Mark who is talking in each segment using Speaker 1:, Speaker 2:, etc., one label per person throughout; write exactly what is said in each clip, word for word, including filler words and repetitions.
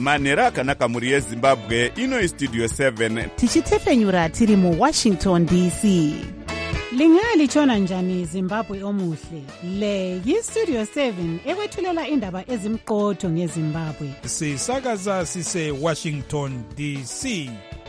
Speaker 1: manhero akanaka mhuri yezimbabwe. Ino istudio seven
Speaker 2: tichitefenyura tiri muwashington D C.
Speaker 3: Lingalitshona njani Zimbabwe omuhle? Le yistudio seven ekwethulela indaba ezimqotho ngeZimbabwe.
Speaker 4: Sisakaza sise Washington D C.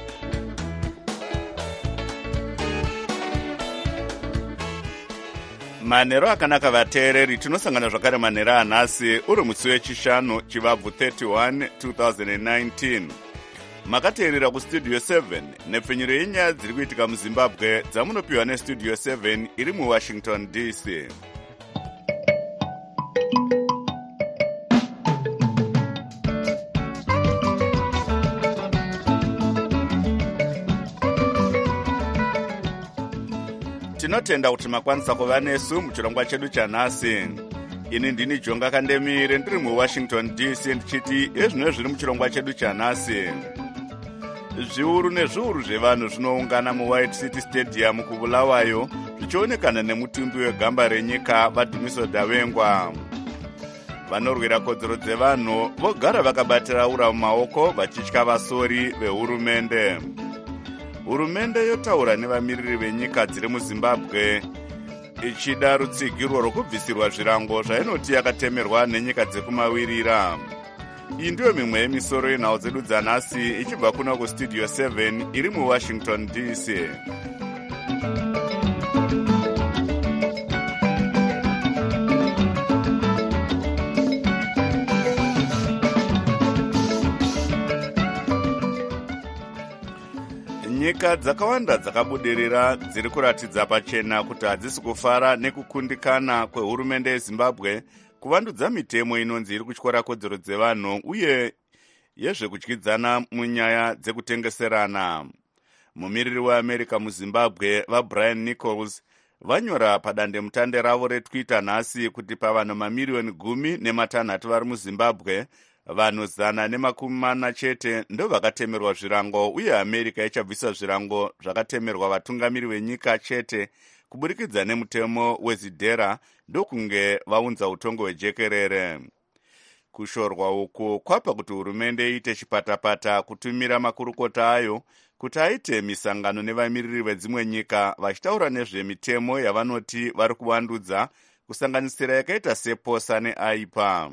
Speaker 1: manhero akanaka vateereri, tinosangana zvakare manhero anhasi uri musi wechishanu chivabvu thirty-one two thousand nineteen. Makateerera kustudio seven nepfenyuro yenyaya dziri kuitika muzimbabwe dzamunopiwa nestudio seven iri muwashington D C. Tinotenda kuti makwanisa kuva nesu muchirongwa chedu chanhasi. Ini ndini Jonga Kandemire ndiri muwashington D C ndichiti ezvino zviri muchirongwa chedu chanhasi. Zviuru nezviuru zvevanhu zvinoungana muWhite City Stadium kuBulawayo zvichionekana nemutumbi wegamba renyika Vadhumiso Davengwa. Vanorwira kodzero dzevanhu vogara vakabatira ura mumaoko vachitya vasori vehurumende. Hurumende yotaura nevamiririri venyika dziri muZimbabwe ichida rutsigiro rwokubvisirwa zvirango zvainoti yakatemerwa nenyika dzekumawirira. Iyi ndiyo mimwe yemisoro yenhau dzedu dzanhasi ichibva kuna kustudio seven iri muwashington D C. Nyika dzakawanda dzakabudirira dziri kuratidza pachena kuti hadzisi kufara nekukundikana kwehurumende yeZimbabwe kuvandudza mitemo inonzi iri kutyora kodzero dzevanhu uye yezvekudyidzana munyaya dzekutengeserana. Mumiriri weAmerica muZimbabwe vaBrian Nichols vanyora padandemutande ravo reTwitter nhasi kuti pavanhu mamiriyoni gumi nematanhatu vari muZimbabwe, vanhu zana nemakumi mana chete ndo vakatemerwa zvirango uye America ichabvisa zvirango zvakatemerwa vatungamiri venyika chete kuburikidza nemutemo wezidhera ndokunge vaunza utongo hwejekerere. Kushorwa uku kwapa kuti hurumende iite chipatapata kutumira makurukota ayo kuti aite misangano nevamiriri vedzimwe nyika vachitaura nezvemitemo yavanoti vari kuvandudza kusanganisira yakaita seposa neaipa.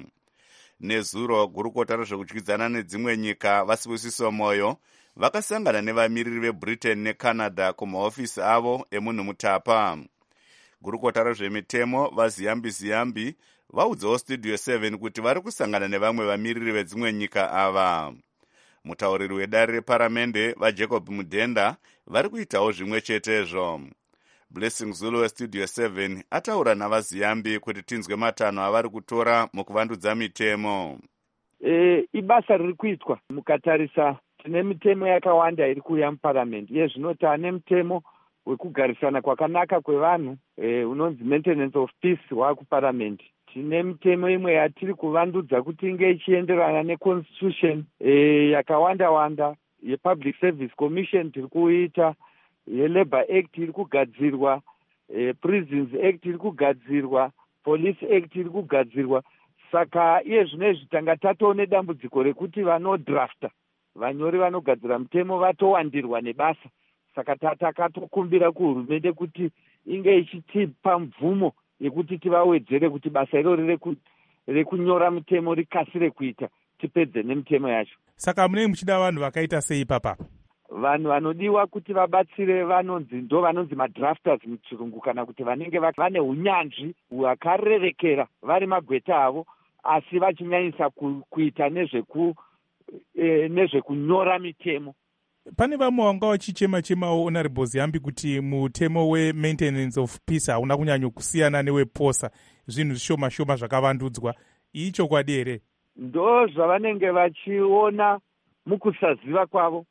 Speaker 1: Nezuro gurukota rezvekudyidzana nedzimwe nyika Vasibusiso Moyo vakasangana nevamiriri veBritain neCanada kumahofisi avo emunhu mutapa. Gurukota rezvemitemo vaZiyambi Ziyambi vaudzawo studio seven kuti vari kusangana nevamwe vamiriri vedzimwe nyika ava. Mutauriri wedare reparamende vaJacob Mudhenda vari kuitawo zvimwe chetezvo. Blessing Zulu westudio seven ataura navaZiyambi kuti tinzwe matanho avari kutora mukuvandudza mitemo.
Speaker 5: E, ibasa riri kuitwa mukatarisa tine mitemo yakawanda iri kuuya muparamendi. Iye zvinoti ane mutemo wekugarisana kwakanaka kwevanhu e, unonzi maintenance of peace wakuparamendi. Tine mitemo imwe yatiri kuvandudza kuti inge ichienderana neconstitution e, yakawanda wanda yePublic Service Commission tiri kuita, yeLabour Act iri kugadzirwa, e, Prisons Act iri kugadzirwa, Police Act iri kugadzirwa. Saka iye zvinezvi tanga tatone dambudziko rekuti vanodrafta vanyori vanogadzira mitemo vatowandirwa nebasa. Saka takatokumbira kuhurumende kuti inge ichitipa mvumo yekuti tivawedzere kuti basa irori rekunyora mitemo rikasire kuita, tipedze nemitemo yacho.
Speaker 4: Saka munenge muchida vanhu vakaita sei papa?
Speaker 5: Vanhu vanodiwa kuti vabatsire vanonzi ndo vanonzi madrafters muchirungu, kana kuti vanenge vane unyanzvi hwakarerekera vari magweta avo asi vachinyanyisa ku, kuita nezveku e, nezvekunyora mitemo.
Speaker 4: Pane vamwe vanga vachichema-chemawo Honorable Ziyambi kuti mutemo we-maintenance of peace hauna kunyanya kusiyana neweposa, zvinhu zvishoma-shoma zvakavandudzwa. Icho kwadi here?
Speaker 5: Ndo zvavanenge vachiona mukusaziva kwavo,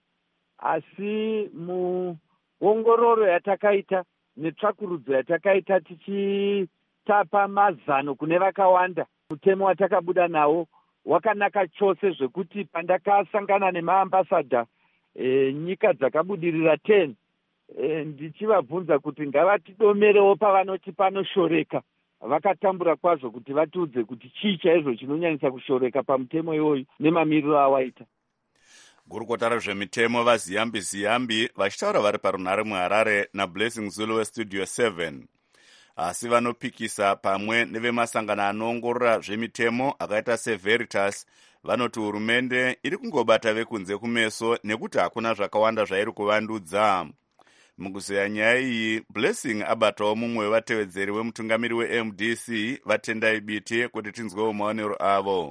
Speaker 5: asi muongororo yatakaita netsvakurudzo yatakaita tichitapa mazano kune vakawanda, mutemo watakabuda nawo wakanaka chose zvekuti pandakasangana nemaambasadha e, nyika dzakabudirira ten e, ndichivabvunza kuti ngavatidomerewo pavanoti panoshoreka vakatambura kwazvo kuti vatiudze kuti chii chaizvo chinonyanyisa kushoreka pamutemo iwoyu nemamiriro awaita.
Speaker 1: gurukota rezvemitemo vaziyambi ziyambi vachitaura vari parunhare muharare nablessing zulu westudio seven, asi vanopikisa pamwe nevemasangano anoongorora zvemitemo akaita severitas vanoti hurumende iri kungobata vekunze kumeso nekuti hakuna zvakawanda zvairi kuvandudza. mukuzeya nyaya iyi, Blessing abatawo mumwe wevatevedzeri wemutungamiri we-M D C vatendai biti kuti tinzwewo maonero avo.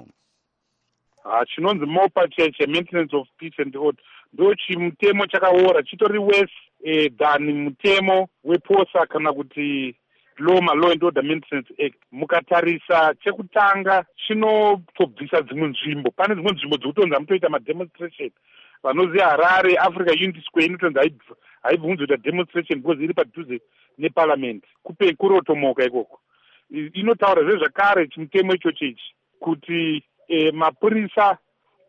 Speaker 6: Ah, chinonzi mopa cheche maintenance of peace and order ndo chimutemo chakaora chitori worse eh, than mutemo weposa kana kuti loma law and order maintenance act. Mukatarisa chekutanga chinotobvisa dzimwe nzvimbo. Pane dzimwe nzvimbo dzekutonzi hamutoita mademonstration. Vanoziva Harare Africa Unity Square inotonzi haibvunzoita demonstration because iri padhuze neparliament kupe kurotomoka ikoko. Inotaura zvezvakare chimutemo ichocho ichi kuti E, mapurisa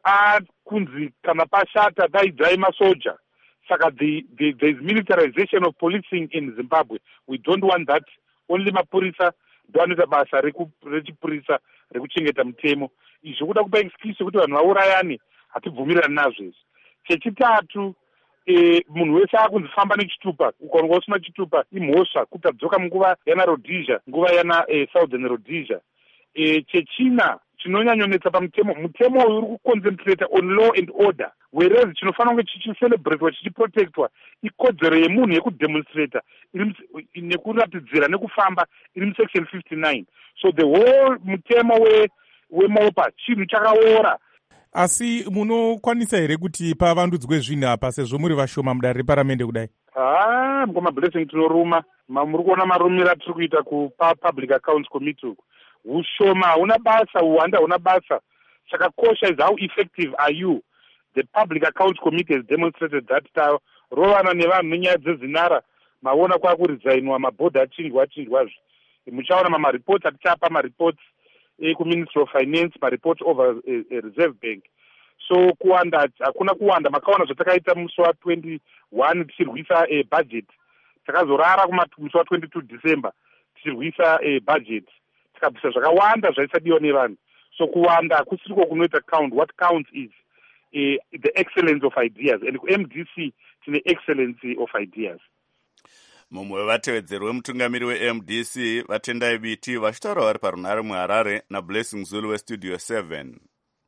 Speaker 6: akunzi kana pashata daidzai masoja. Saka the, the, there is militarization of policing in Zimbabwe. We don't want that. Only mapurisa ndoanoita basa rechipurisa rekuchengeta mutemo. Izvo kuda kupa excuse kuti vanhu vaurayani hatibvumirani nazvo izvi. Chechitatu, e, munhu wese akunzi famba nechitupa. Ukaonga usina chitupa imhosva kuti adzoka munguva yana Rhodesia, nguva yana e, Southern Rhodesia. E, chechina chinonyanyonetsa pamutemo mutemo uyu uri kuconcentrate on law and order, whereas chinofanira kunge chichiselebratewa chichiprotectwa ikodzero yemunhu yekudemonstrata nekuratidzira nekufamba iri musection fifty-nine. So the whole mutemo we wemopa chinhu chakaora.
Speaker 4: Asi munokwanisa here kuti pavandudzwe zvinhu apa sezvo muri vashoma mudare reparamende kudai?
Speaker 6: Ah, ngoma Blessing tinoruma. Muri kuona marumiro atiri kuita kupa Public Accounts Committee uku. Ushoma hauna basa, uwanda hauna basa. Chakakosha is how effective are you? The Public Accounts Committee has demonstrated that tayo rovana nevanhu nenyaya dzezinara maona kwakurizainwa mabhodha achinjwa achinjwazvo. Muchaona mamareports atichapa mareports eh, kuMinistry of Finance, mareports over eh, eh, Reserve Bank. So kuwanda hakuna kuwanda. Makaona zvatakaita musi wa twenty-one tichirwisa eh, budget. Takazorara musi wa twenty-two December tichirwisa eh, budget. Tikabvisa zvakawanda zvaisadiwa nevanhu. So kuwanda hakusiriko kunoita count. What counts is uh, the excellence of ideas, and M D C tine excellency of ideas.
Speaker 1: mumwe wevatevedzeri wemutungamiri we-M D C vatendai biti vachitaura vari parunhare muharare nablessing zulu westudio seven.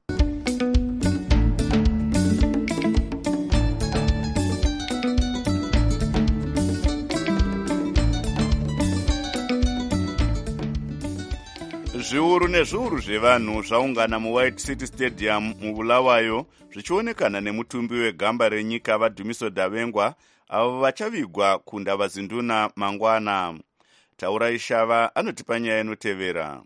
Speaker 1: zviuru nezviuru zvevanhu zvaungana muWhite City Stadium mubulawayo zvichionekana nemutumbi wegamba renyika vadhumiso Davengwa avo vachavigwa kundava zinduna mangwana. Taura Ishava anotipa nyaya inotevera.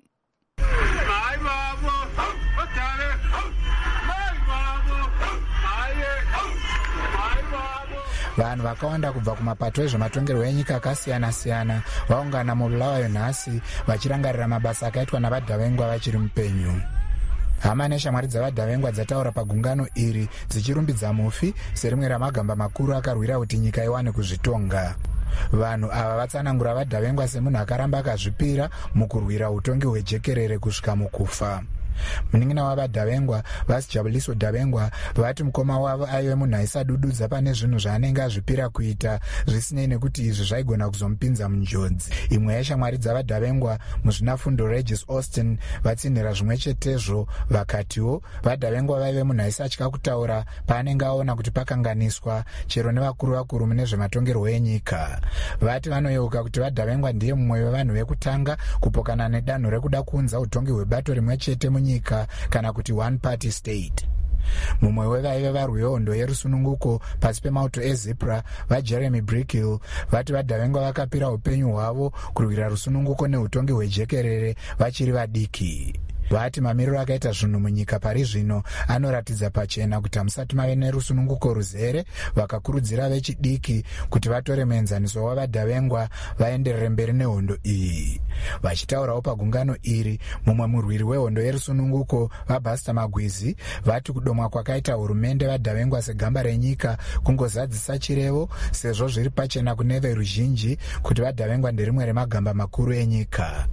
Speaker 7: vanhu vakawanda kubva kumapato ezvematongerwo enyika akasiyana-siyana vaungana mubulawayo nhasi vachirangarira mabasa akaitwa navadhavengwa vachiri mupenyu. hama neshamwari dzavadhavengwa dzataura pagungano iri dzichirumbidza mufi serimwe ramagamba makuru akarwira kuti nyika iwane kuzvitonga. vanhu ava vatsanangura vadhavengwa semunhu akaramba akazvipira mukurwira utongi hwejekerere kusvika mukufa. munin'ina wavadhavengwa vasijabuliso Davengwa vati mukoma wavo aive munhu aisadududza pane zvinhu zvaanenge azvipira kuita zvisinei nekuti izvi zvaigona kuzomupinza munjodzi. imwe yeshamwari dzavadhavengwa muzvinafundo Regis Austin vatsinhira zvimwe chetezvo vakatiwo vadhavengwa vaive munhu aisatya kutaura paanenge aona kuti pakanganiswa chero nevakuru vakuru mune zvematongerwo enyika. vati vanoyeuka kuti vadhavengwa ndiye mumwe wevanhu vekutanga kupokana nedanho rekuda kuunza utongi hwebato rimwe chete nyika kana kuti one party state. mumwe wevaive varwi vehondo yerusununguko pasi pemauto ezipra vajeremy Brickhill vati vadhavengwa vakapira upenyu hwavo kurwira rusununguko neutongi hwejekerere vachiri vadiki. vati mamiriro akaita zvinhu munyika pari zvino anoratidza pachena kuti hamusati mave nerusununguko ruzere. vakakurudzira vechidiki kuti vatore muenzaniso wavadhavengwa vaenderere mberi nehondo iyi. vachitaurawo pagungano iri mumwe murwiri wehondo yerusununguko vabhasta magwizi vati kudomwa kwakaita hurumende vadhavengwa segamba renyika kungozadzisa chirevo sezvo zviri pachena kune veruzhinji kuti vadhavengwa nderimwe remagamba makuru enyika.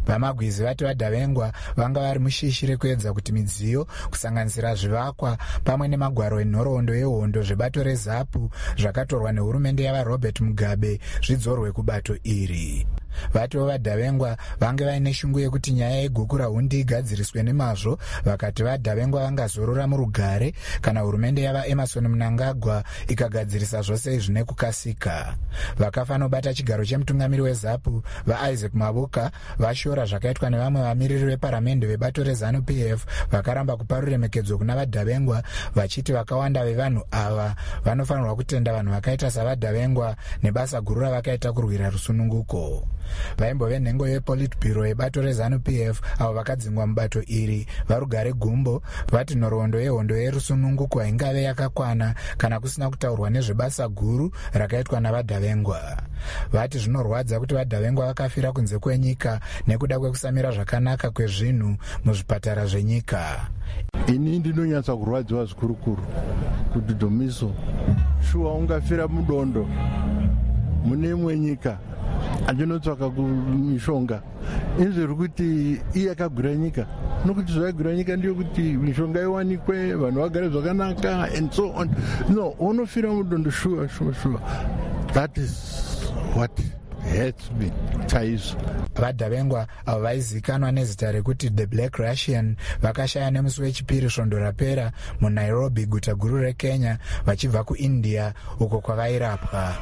Speaker 7: vamagwizi vati vadhavengwa vanga vari mushishi rekuedza kuti midziyo kusanganisira zvivakwa pamwe nemagwaro enhoroondo yehondo zvebato rezapu zvakatorwa nehurumende yavarobert mugabe zvidzorwe kubato iri. Vatiwo vadhavengwa vange vaine shungu yekuti nyaya yeguku rahundi igadziriswe nemazvo, vakati vadhavengwa vangazorora murugare kana hurumende yava Emerson Mnangagwa ikagadzirisa zvose izvi nekukasika. Vakafanobata chigaro chemutungamiri wezapu vaIsaac Mabuka vashora zvakaitwa nevamwe vamiriri veparamende vebato reZANU-P F vakaramba kupa ruremekedzo kuna vadhavengwa vachiti vakawanda vevanhu ava vanofanirwa kutenda vanhu vakaita savadhavengwa nebasa guru ravakaita kurwira rusununguko. Vaimbove nhengo yepolitbiro yebato reZANU-P F avo vakadzingwa mubato iri varugare gumbo vati nhoroondo yehondo yerusununguko haingave yakakwana kana kusina kutaurwa nezvebasa guru rakaitwa navadhavengwa. Vati zvinorwadza kuti vadhavengwa vakafira kunze kwenyika nekuda kwekusamira zvakanaka kwezvinhu muzvipatara zvenyika.
Speaker 8: Ini ndinonyatsa kurwadziwa zvikurukuru kuti Dhomiso shuwa ungafira mudondo mune imwe nyika andinotsvaka kumishonga inzviri kuti iye akagura nyika nokuti zvagura nyika ndiyo kuti mishonga iwanikwe vanhu vagare zvakanaka and so on. No, unofira mudondo shuwa shuwa shuwa. That is what hurts me chaizvo.
Speaker 7: Vadhavengwa avo vaizikanwa nezita rekuti the Black Russian vakashaya nemusi wechipiri svondo rapera muNairobi, guta guru reKenya, vachibva kuIndia uko kwavairapwa.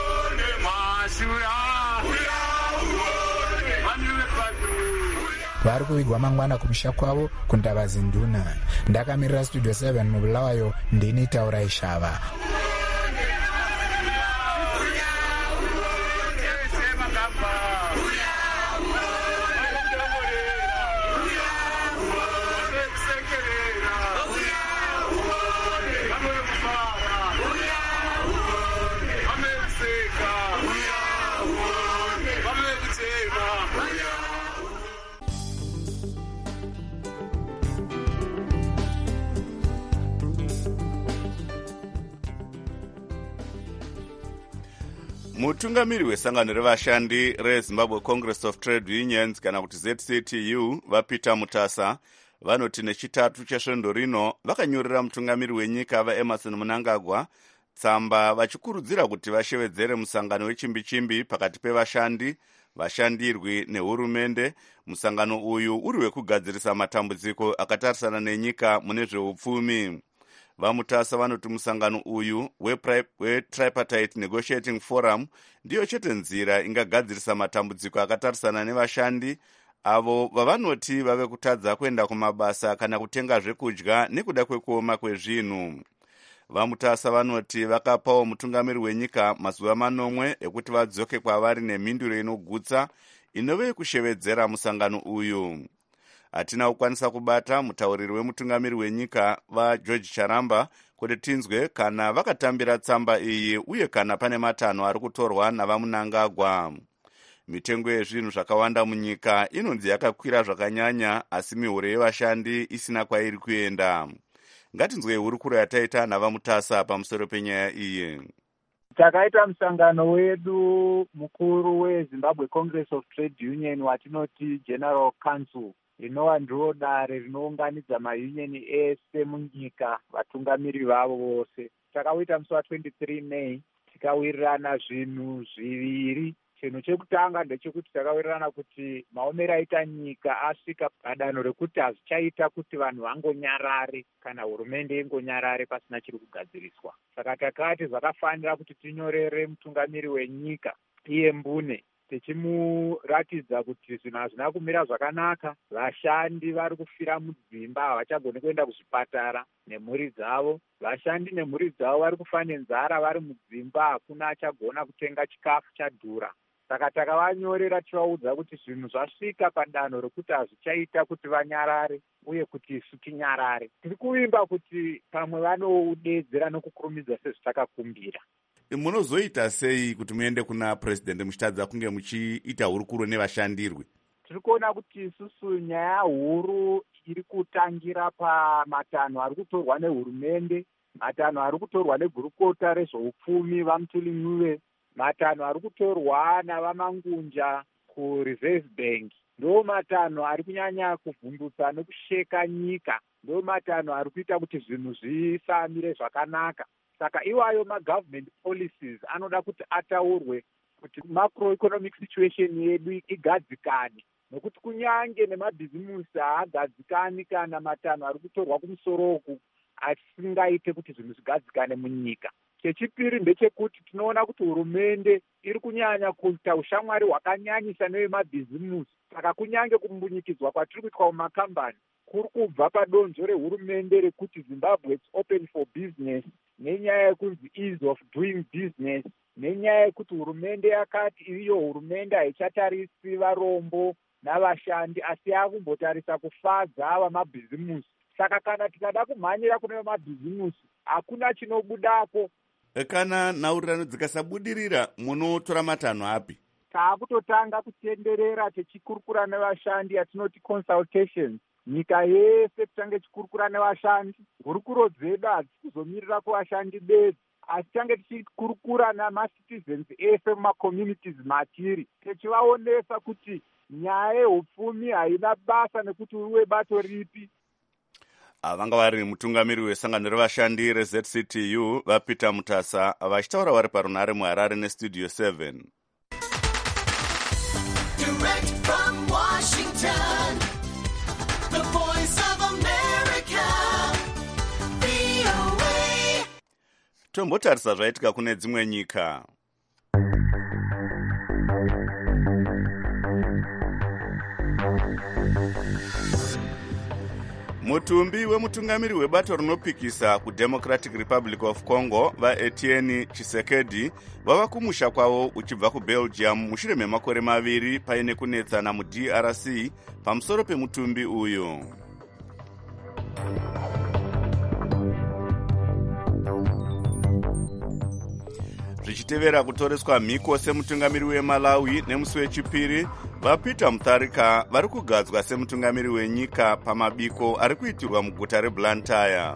Speaker 7: Vari kuvigwa mangwana kumusha kwavo kundavazi nduna. Ndakamirira Studio seven mubulawayo ndini Taurai Shava.
Speaker 1: Mutungamiri wesangano revashandi reZimbabwe Congress of Trade Unions kana kuti Z C T U vaPeter Mutasa vanoti nechitatu chesvondo rino vakanyorera mutungamiri wenyika vaEmerson Mnangagwa tsamba vachikurudzira kuti vashevedzere musangano wechimbi-chimbi pakati pevashandi, vashandirwi nehurumende. Musangano uyu uri wekugadzirisa matambudziko akatarisana nenyika mune zveupfumi. VaMutasa vanoti musangano uyu weTripartite Negotiating Forum ndiyo chete nzira ingagadzirisa matambudziko akatarisana nevashandi avo vavanoti vave kutadza kuenda kumabasa kana kutenga zvekudya nekuda kwekuoma kwezvinhu. VaMutasa vanoti vakapawo mutungamiri wenyika mazuva manomwe ekuti vadzoke kwavari nemhinduro inogutsa inove kushevedzera musangano uyu. Hatina kukwanisa kubata mutauriri wemutungamiri wenyika vaGeorge Charamba kuti tinzwe kana vakatambira tsamba iyi uye kana pane matanho ari kutorwa navaMnangagwa. Mitengo yezvinhu zvakawanda munyika inonzi yakakwira zvakanyanya asi mihuro yevashandi isina kwairi kuenda. Ngatinzwe hurukuro yataita navaMutasa pamusoro penyaya iyi.
Speaker 5: Takaita musangano wedu mukuru weZimbabwe Congress of Trade Union watinoti General Council, rinova ndiro dare rinounganidza maunioni ese munyika, vatungamiri vavo vose. Takauita musi wa23 May, tikawirirana zvinhu zviviri. Chinhu chekutanga ndechekuti takawirirana kuti maomero aita nyika asvika padanho rekuti hazvichaita kuti vanhu vangonyarare kana hurumende ingonyarare pasina chiri kugadziriswa. Saka takati zvakafanira kuti tinyorere mutungamiri wenyika iye mbune tichimuratidza kuti zvinhu hazvina kumira zvakanaka, vashandi vari kufira mudzimba, havachagoni kuenda kuzvipatara nemhuri dzavo, vashandi nemhuri dzavo vari kufa nenzara vari mudzimba, hakuna achagona kutenga chikafu chadhura. Saka takavanyorera tivaudza kuti zvinhu zvasvika padanho rekuti hazvichaita kuti vanyarare uye kuti isu tinyarare. Tiri kuvimba kuti pamwe vanoudedzera nokukurumidza sezvitakakumbira.
Speaker 1: Munozoita sei kuti muende kuna president muchitadza kunge muchiita hurukuro nevashandirwi?
Speaker 5: Tiri kuona kuti isusu nyaya huru iri kutangira pamatanho ari kutorwa nehurumende, matanho ari kutorwa negurukota rezveupfumi vaMutuli, matanho ari kutorwa navaMangunja kuReserve Bank
Speaker 9: ndo matanho ari kunyanya kuvhundutsa nekusheka nyika, ndo matanho ari kuita kuti zvinhu zvisamire zvakanaka. Saka iwayo magovernment policies anoda kuti ataurwe kuti macroeconomic situation yedu igadzikane, nokuti kunyange nemabhizimusi haagadzikani kana matanho ari kutorwa kumusoro uku asingaite kuti zvinhu zvigadzikane munyika. Chechipiri ndechekuti tinoona kuti hurumende iri kunyanya kuita ushamwari hwakanyanyisa nevemabhizimusi. Saka kunyange kumbunyikidzwa kwatiri kuitwa mumakambani kuri kubva padonzvo rehurumende rekuti Zimbabwe it's open for business, nenyaya yekunzi ease of doing business, nenyaya yekuti hurumende yakati iyo hurumende haichatarisi varombo navashandi asi yakumbotarisa kufadza vamabhizimusi. Saka kana tikada kumhanyira kune vamabhizimusi hakuna chinobudako.
Speaker 1: Kana nhaurirano dzikasabudirira munotora matanho api?
Speaker 9: Taakutotanga kutenderera tichikurukura nevashandi atinoti consultations. Nyika yese titange tichikurukura nevashandi. Hurukuro dzedu hadzisi kuzomirira kuvashandi bedzi, asi tange tichikurukura namacitizens ese mumacommunities matiri, tichivaonesa kuti nyaya yeupfumi haina basa nekuti uri webato ripi.
Speaker 1: Vanga vari mutungamiri wesangano revashandi reZ C T U vaPeter Mutasa vachitaura vari parunare muHarare nestudio seven.
Speaker 10: Direct from Washington, the voice of America, V O A.
Speaker 1: Tombotarisa zvaitika kune dzimwe nyika. Mutumbi wemutungamiri webato rinopikisa kuDemocratic Republic of Congo vaEtienne Tshisekedi vava kumusha kwavo uchibva kuBelgium mushure memakore maviri paine kunetsana muD R C pamusoro pemutumbi uyu. Zvichitevera kutoreswa mhiko semutungamiri weMalawi nemusi wechipiri, vaPeter Mutharika vari kugadzwa semutungamiri wenyika pamabiko ari kuitirwa muguta reBlantyre.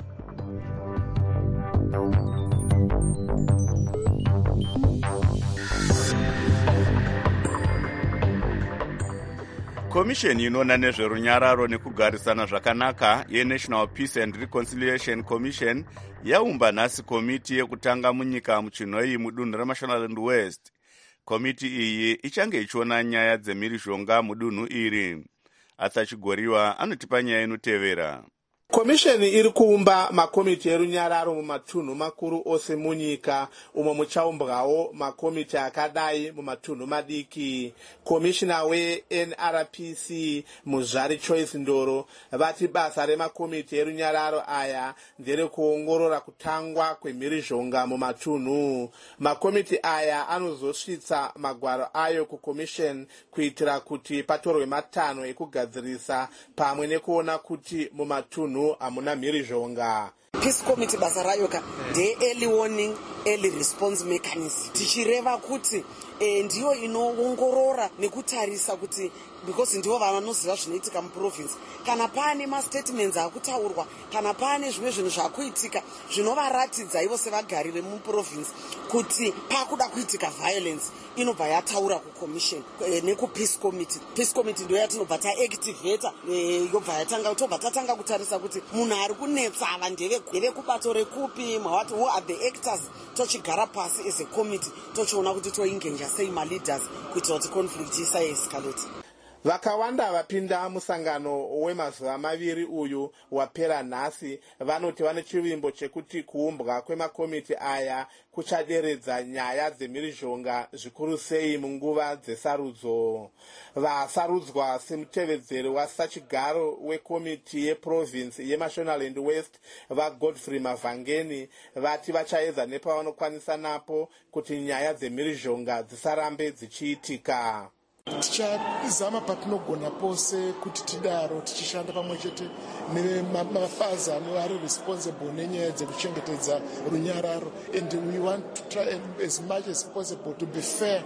Speaker 1: Komisheni inoona nezverunyararo nekugarisana zvakanaka yeNational Peace and Reconciliation Commission yaumba nhasi komiti yekutanga munyika muChinhoyi mudunhu reMashonaland West. Komiti iyi ichange ichiona nyaya dzemhirizhonga mudunhu iri. Atsachigoriwa anotipa nyaya inotevera.
Speaker 11: Komisheni iri kuumba makomiti erunyararo mumatunhu makuru ose munyika, umwe muchaumbwawo makomiti akadai mumatunhu madiki. Komishina weN R P C Muzvari Choice Ndoro vati basa remakomiti erunyararo aya ndere kuongorora kutangwa kwemhirizhonga mumatunhu. Makomiti aya anozosvitsa magwaro ayo kukomisheni kuitira kuti patorwe matanho ekugadzirisa pamwe nekuona kuti mumatunhu amuna mhirizhonga.
Speaker 12: Peace Committee basa rayo ka de early warning early response mechanism, tichireva kuti e, ndiyo inoongorora nekutarisa kuti because ndivo vanoziva zvinoitika muprovince, kana pane mastatements akutaurwa, kana pane zvimwe zvinhu zvakuitika zvinovaratidza ivo sevagari vemuprovince kuti pakuda kuitika violence, inobva yataura kucommission e, nekupeace committee. Peace committee ndio yatinobva taactivata e, yobva yatanga tobva tatanga kutarisa kuti munhu ari kunetsa ava ndeve kubato rekupi, mwati who are the actors, tochigara pasi as a committee tochiona kuti toingenja sei maleaders kuitira kuti conflict isa escalate.
Speaker 11: Vakawanda vapinda musangano wemazuva maviri uyu wapera nhasi vanoti vane chivimbo chekuti kuumbwa kwemakomiti aya kuchaderedza nyaya dzemhirizhonga zvikuru sei munguva dzesarudzo. Vasarudzwa semutevedzeri wasachigaro wekomiti yeprovince yeMashonaland West vaGodfrey Mavhangeni vati vachaedza nepavanokwanisa napo kuti nyaya dzemhirizhonga dzisarambe dzichiitika.
Speaker 13: Tichazama patinogona pose kuti tidaro tichishanda pamwe chete nemafazi ari responsible nenyaya dzekuchengetedza runyararo, and we want to try as much as possible to be fair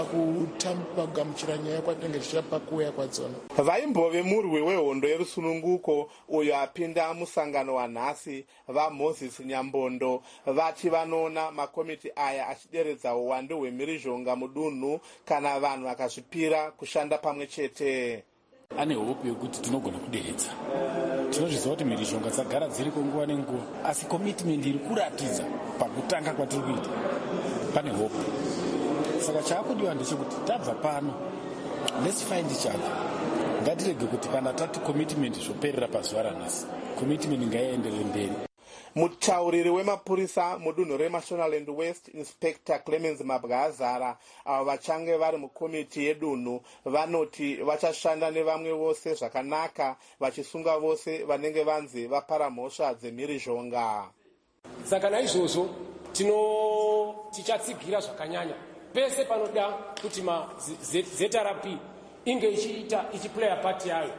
Speaker 13: pakugamuchira nyaya kwatinenge tichapa kuuya kwadzona.
Speaker 11: Vaimbove murwi wehondo yerusununguko uyo apinda musangano wanhasi vaMoses Nyambondo vati vanoona makomiti aya achideredza uwandu hwemhirizhonga mudunhu kana vanhu vakazvipira vachimira kushanda pamwe chete.
Speaker 14: Ane hope yekuti tinogona kuderedza. Tinozviziva kuti mhirizhonga dzagara dziriko nguva nenguva, asi commitment iri kuratidza pakutanga kwatiri kuita pane hope. Saka chaakudiwa ndechekuti tabva pano, let's find each other. Ngatirege kuti kana tati commitment zvoperera pazuva ranhasi, commitment ngaienderere mberi.
Speaker 11: Mutauriri wemapurisa mudunhu reMashonaland West, Inspector Clemens Mabwazara, avo vachange vari mukomiti yedunhu vanoti vachashanda nevamwe vose zvakanaka, vachisunga vose vanenge vanzi vapara mhosva dzemhirizhonga.
Speaker 15: Saka naizvozvo tino tichatsigira zvakanyanya pese panoda kuti ma Z R P inge ichiita ichiplaya part yayo.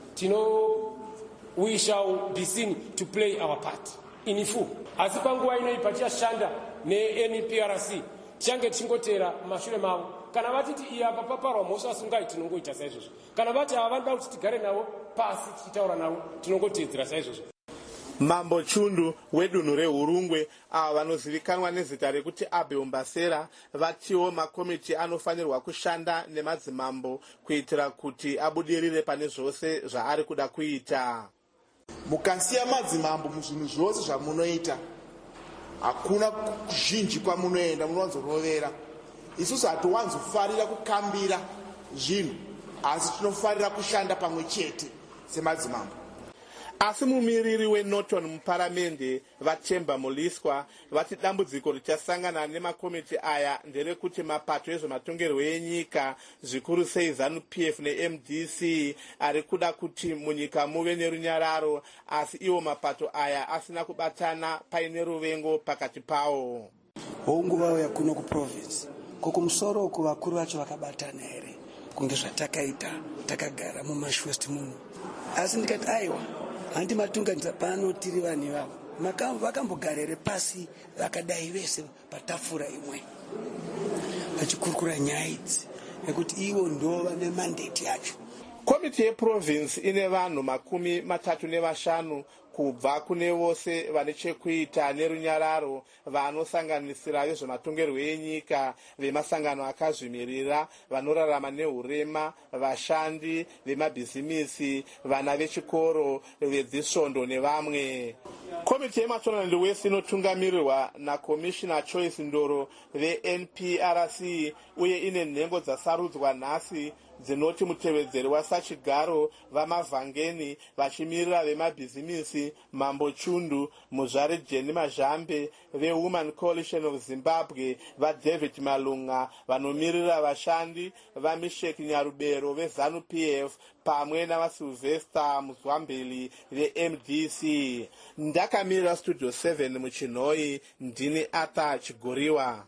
Speaker 15: Tino we shall be seen to play our part in full. Asi panguva inoipa tichashanda ne-N E P R C tichange tichingotera mashure mavo. Kana vatiti iya apa paparwa mhosva asungai tinongoita saizvozvo. Kana vati havanoda kuti tigare navo pasi tichitaura navo tinongoteedzera saizvozvo.
Speaker 11: Mambo Chundu wedunhu reHurungwe, ava vanozivikanwa nezita rekuti Abeombasera, vatiwo makomiti anofanirwa kushanda nemadzimambo kuitira kuti abudirire pane zvose zvaari kuda kuita.
Speaker 16: Mukansiya madzimambo muzvinhu zvose zvamunoita, hakuna kuzhinji kwamunoenda munowanzorovera. Isusu hatiwanzofarira kukambira zvinhu, asi tinofarira kushanda pamwe chete semadzimambo.
Speaker 11: Asi mumiriri weNorton muparamende Vatemba Muliswa vati dambudziko richasangana nemakomiti aya nderekuti mapato ezvematongerwo enyika zvikuru sei ZANU P F neM D C ari kuda kuti munyika muve nerunyararo, asi iwo mapato aya asina kubatana paine ruvengo pakati pawo.
Speaker 17: Honguva yakuno kuprovince kokumusoro uku vakuru vacho vakabatana here kunge zvatakaita takagara mumashwest muno, asi ndikati aiwa handi matunganidza pano tiri vanhu vavo vakambogarere pasi vakadai vese patafura imwe vachikurukura nyaya idzi nekuti ivo ndo vane mandate yacho.
Speaker 11: Komiti yeprovince ine vanhu makumi matatu nevashanu kubva kune vose vane chekuita nerunyararo, vanosanganisira vezvematongerwo enyika, vemasangano akazvimirira, vanorarama nehurema, vashandi vemabhizimisi, vana vechikoro, vedzisvondo nevamwe. Komiti yeMashonaland West inotungamirirwa naCommissioner Choice Ndoro veN P R C uye ine nhengo dzasarudzwa nhasi dzinoti mutevedzeri wasachigaro vamavhangeni vachimirira vemabhizimisi Mambo Chundu, Muzvare Jeni Mazhambe veWomen Coalition of Zimbabwe, vaDavid Malunga vanomiririra vashandi, vaMisheki Nyarubero veZANU P F pamwe navaSylvester Muzwambeli veM D C. Ndakamirira Studio seven muChinhoi, ndini Arthur Chigoriwa.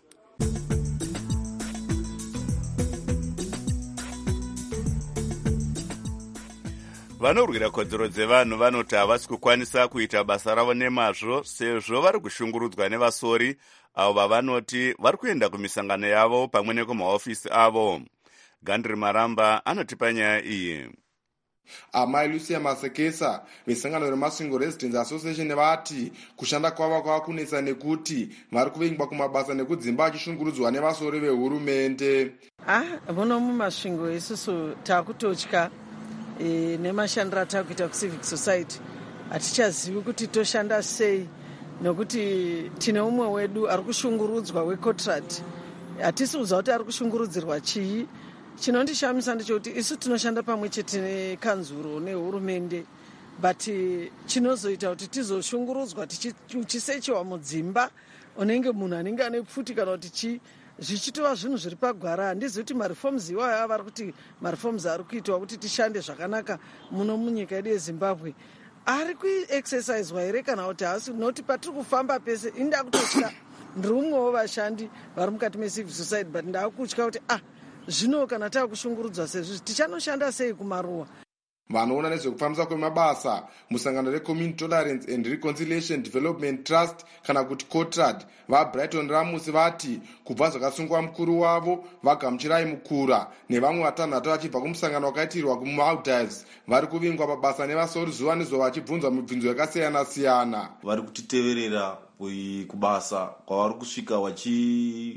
Speaker 1: Vanorwira kodzero dzevanhu vanoti havasi kukwanisa kuita basa ravo nemazvo sezvo vari kushungurudzwa nevasori avo vavanoti vari kuenda kumisangano yavo pamwe nekumahofisi avo. Gandri Maramba anotipa nyaya iyi.
Speaker 18: Amai Lucia Masekesa vesangano reMasingo Residents Association vati kushanda kwavo kwava kunetsa nekuti vari kuvengwa kumabasa nekudzimba achishungurudzwa nevasori vehurumende.
Speaker 19: Ah, muno mumasvingo isusu takutotya e, nemashandiro atakuita kucivic society hatichazivi kuti toshanda sei, nokuti tine umwe wedu ari kushungurudzwa weCotrad. Hatisi kuziva kuti ari kushungurudzirwa chii. Chinondishamisa ndechekuti isu tinoshanda pamwe chete nekanzuro nehurumende, but chinozoita kuti tizoshungurudzwa tichisechiwa mudzimba unenge munhu anenge ane pfuti kana kuti chi zvichitova zvinhu zviri pagwara. Handizi kuti mareforms iwayo ava vari kuti mareforms ari kuitwa kuti tishande zvakanaka muno munyika yedu yeZimbabwe ari kuexerciswa here kana kuti haasi, noti patiri kufamba pese inda kutotya. Ndiri umwewo vashandi vari mukati mecivil society, but ndakutya kuti ah zvino kana takushungurudzwa sezvo tichanoshanda sei kumaruwa.
Speaker 18: Vanoona nezvekufambisa kwemabasa musangano reCommunity Tolerance and Reconciliation Development Trust kana kuti Cotrad vaBrighton Ramus vati kubva zvakasungwa mukuru wavo vaGamuchirai Mukura nevamwe vatanhatu vachibva kumusangano wakaitirwa kuMaldives vari kuvingwa pabasa nevasori zuva nezuva vachibvunzwa mibvunzo yakasiyana siyana.
Speaker 20: Vari kutiteverera kubasa kwavari kusvika vachi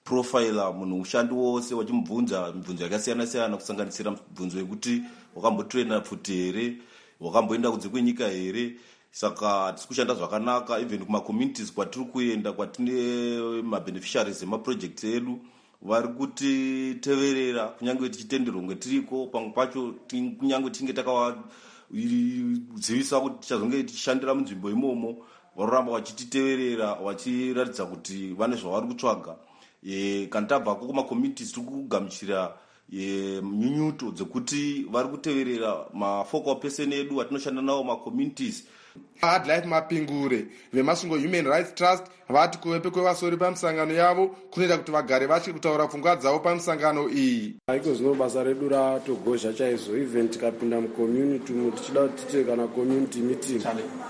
Speaker 20: kuprofila munhu ushandi wose wachimubvunza mibvunzo yakasiyana siyana kusanganisira mibvunzo yekuti wakambotraina pfuti here, wakamboenda kunze kwenyika here. Saka tiri kushanda zvakanaka even kumacommunities kwatiri kuenda kwatine mabeneficiaries emaprojects edu vari kutiteverera kunyange tichitenderwa ngetiriko. Pamwe pacho kunyange tinge takavadzivisa kuti tichazonge tichishandira munzvimbo imomo, varoramba vachititeverera vachiratidza kuti vane zvavari kutsvaga. Kana tabvako kumacommunities tiri kugamuchira nyunyuto dzekuti vari kuteverera mafocal person edu atinoshanda nawo macommunities.
Speaker 18: Hardlife Mapingure vemasvingo Human Rights Trust vati kuvepe kwevasori pamusangano yavo kunoita kuti vagare vachi kutaura pfungwa dzavo pamusangano iyi.
Speaker 21: Iko zvino basa redu ratogozha chaizvo, even tikapinda mucommunity umu tichida kuti tiite kana community meeting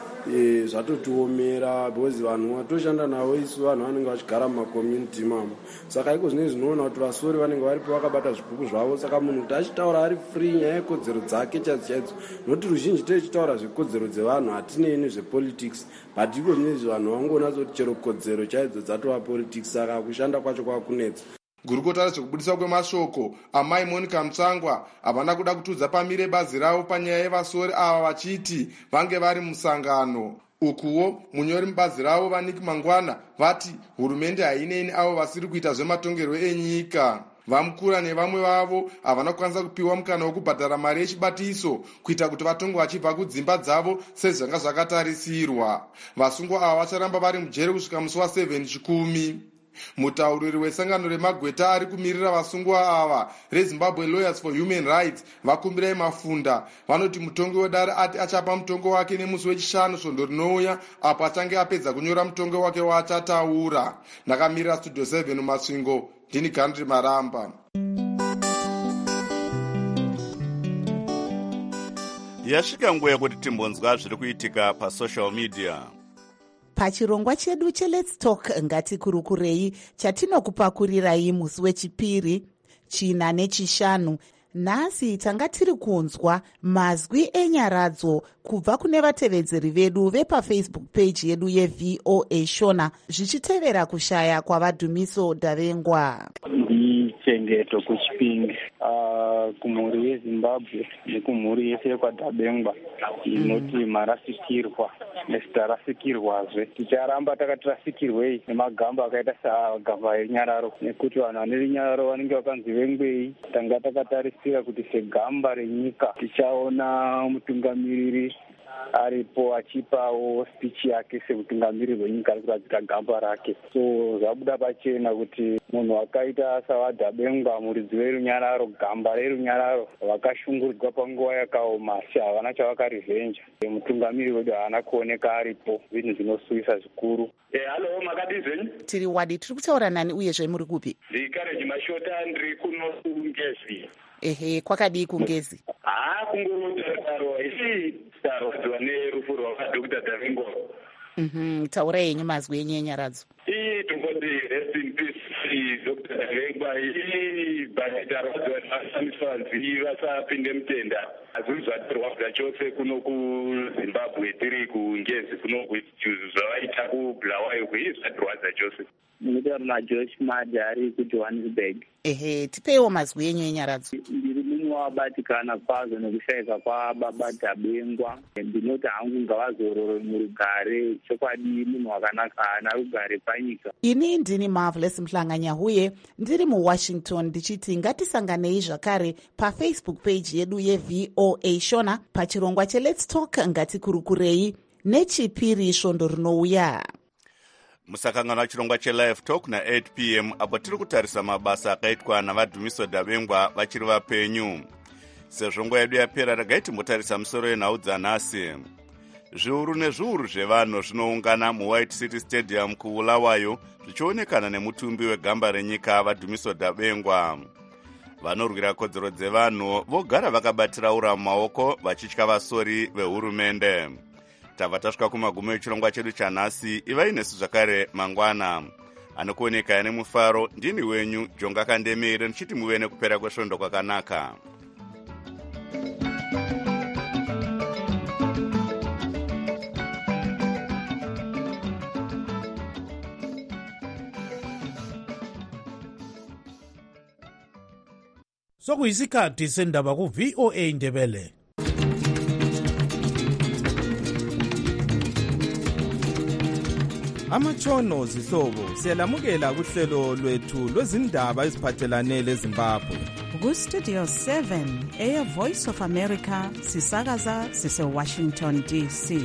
Speaker 21: e zvatotiomera because vanhu vatoshanda navo isu vanhu vanenge vachigara mumacommunity imamo. Saka iko zvino zvinoona kuti vasori vanenge varipo vakabata zvibhuku zvavo. Saka munhu kuti achitaura ari free nyaya yekodzero dzake chaidzo chaidzo, nokuti ruzhinji tichitaura zvekodzero dzevanhu hatinei zvepolitics, but iko zvino izvi vanhu vangoona kuti chero kodzero chaidzo dzatova politics. Saka kushanda kwacho kwakunetsa.
Speaker 18: Gurukota rezvekubudiswa kwemashoko amai Monica Mutsangwa havana kuda kutudza pamire bazi ravo panyaya yevasori ava vachiti vange vari musangano. Ukuwo munyori mubazi ravo Vaniki Mangwana vati hurumende haineni avo vasiri kuita zvematongerwo enyika. Vamukura nevamwe vavo havana kukwanisa kupiwa mukana wokubhadhara mari yechibatiso kuita kuti vatongwe vachibva kudzimba dzavo sezvanga zvakatarisirwa. Vasungwa ava vacharamba vari mujere kusvika musi wa7 chikumi. Mutauriri wesangano remagweta ari kumirira vasungwa ava reZimbabwe Lawyers for Human Rights Vakumbirai Mafunda vanoti mutongi wedare ati achapa mutongo wake nemusi wechishanu svondo rinouya apo achange apedza kunyora mutongo wake waachataura. Ndakamirira Studio seven mumasvingo, ndini Gandri Maramba.
Speaker 1: Yasvika nguva yekuti timbonzwa zviri kuitika pasocial media.
Speaker 2: Pachirongwa chedu cheLet's Talk ngatikurukurei chatinokupakurirai musi wechipiri, china nechishanu. Nhasi tanga tiri kunzwa mazwi enyaradzo kubva kune vatevedzeri vedu vepafacebook page yedu yeV O A Shona zvichitevera kushaya kwavadhumiso Davengwa.
Speaker 22: Chengeto kuchipingi uh, kumhuri yeZimbabwe nekumhuri yese yekwaDhabengwa inoti marasikirwa nesitarasikirwazve. Ticharamba takati rasikirwei nemagamba akaita sagamba renyararo, nekuti vanhu vane runyararo vanenge vakanzi vengwei. Tanga takatarisira kuti segamba renyika tichaona mutungamiriri aripo achipawo speech yake semutungamiriri wenyika ari kuradzika gamba rake. So zvabuda pachena kuti munhu akaita sawaDhabengwa, muridzi werunyararo, gamba rerunyararo, vakashungurudzwa panguva yakaoma asi havana chavakarivenja. Mutungamiriri wedu haana kuoneka aripo, zvinhu zvinosuvisa zvikuru.
Speaker 23: Halo, makati zvenyu?
Speaker 2: Tiri wadi, tiri kutaura nani uyezve muri kupi?
Speaker 23: Ndikareji Mashota, ndiri kuno kuNgezi.
Speaker 2: Ehe, kwakadii kuNgezi?
Speaker 23: Ah, kungotaura isi tarwadziwa nerufu rwavadhokita Davengwa.
Speaker 2: Mhm, taurai yenyu mazwi enyu enyaradzo.
Speaker 23: Ii tongoti rest in peace Doctor Davengwa. Ii basi tarwadziwa nevashamiswa nziri vasapinde mutenda. Zvinhu zvatirwadza chose kuno kuZimbabwe tiri kuNgezi kuno zvavaita kuBulawayo izvi zvatirwadza chose.
Speaker 22: Ndinotaura naJosh Madha ari kuJohannesburg.
Speaker 2: Ehe, tipeiwo mazwi enyu enyaradzo.
Speaker 22: Ndiri mumwe wabatikana kwazvo nekushayika kwababa Dhabengwa. Ndinoti hangu ngavazorore murugare, chokwadi munhu wakanaka ana rugare panyika.
Speaker 2: Ini ndini Marvelous Mhlanganyahuye ndiri muWashington ndichiti ngatisanganei zvakare pafacebook page yedu yeV O A Shona pachirongwa cheLet's Talk ngatikurukurei nechipiri svondo rinouya.
Speaker 1: Musakanganwa chirongwa cheLive Talk na eight p m apo tiri kutarisa mabasa akaitwa navadhumiso Davengwa vachiri vapenyu. Sezvo nguva yedu yapera regai timbotarisa musoro yenhau dzanhasi. Zviuru nezviuru zvevanhu zvinoungana muWhite City Stadium kuBulawayo zvichionekana nemutumbi wegamba renyika vadhumiso Davengwa. Vanorwira kodzero dzevanhu vogara vakabatira ura mumaoko vachitya vasori vehurumende. Tabva tasvika kumagumo echirongwa chedu chanhasi. Ivai nesu zvakare mangwana. Anokuoneka nemufaro ndini wenyu Jonga Kandemire ndichiti muve nekupera kwesvondo kwakanaka.
Speaker 3: sokuyisikhathi sendaba ku-V O A Ndebele.
Speaker 4: Amatshono zihlobo siyalamukela kuhlelo lwethu lwezindaba eziphathelane leZimbabwe.
Speaker 6: Ku-Studio seven, Air Voice of America, sisakaza sise-Washington D C.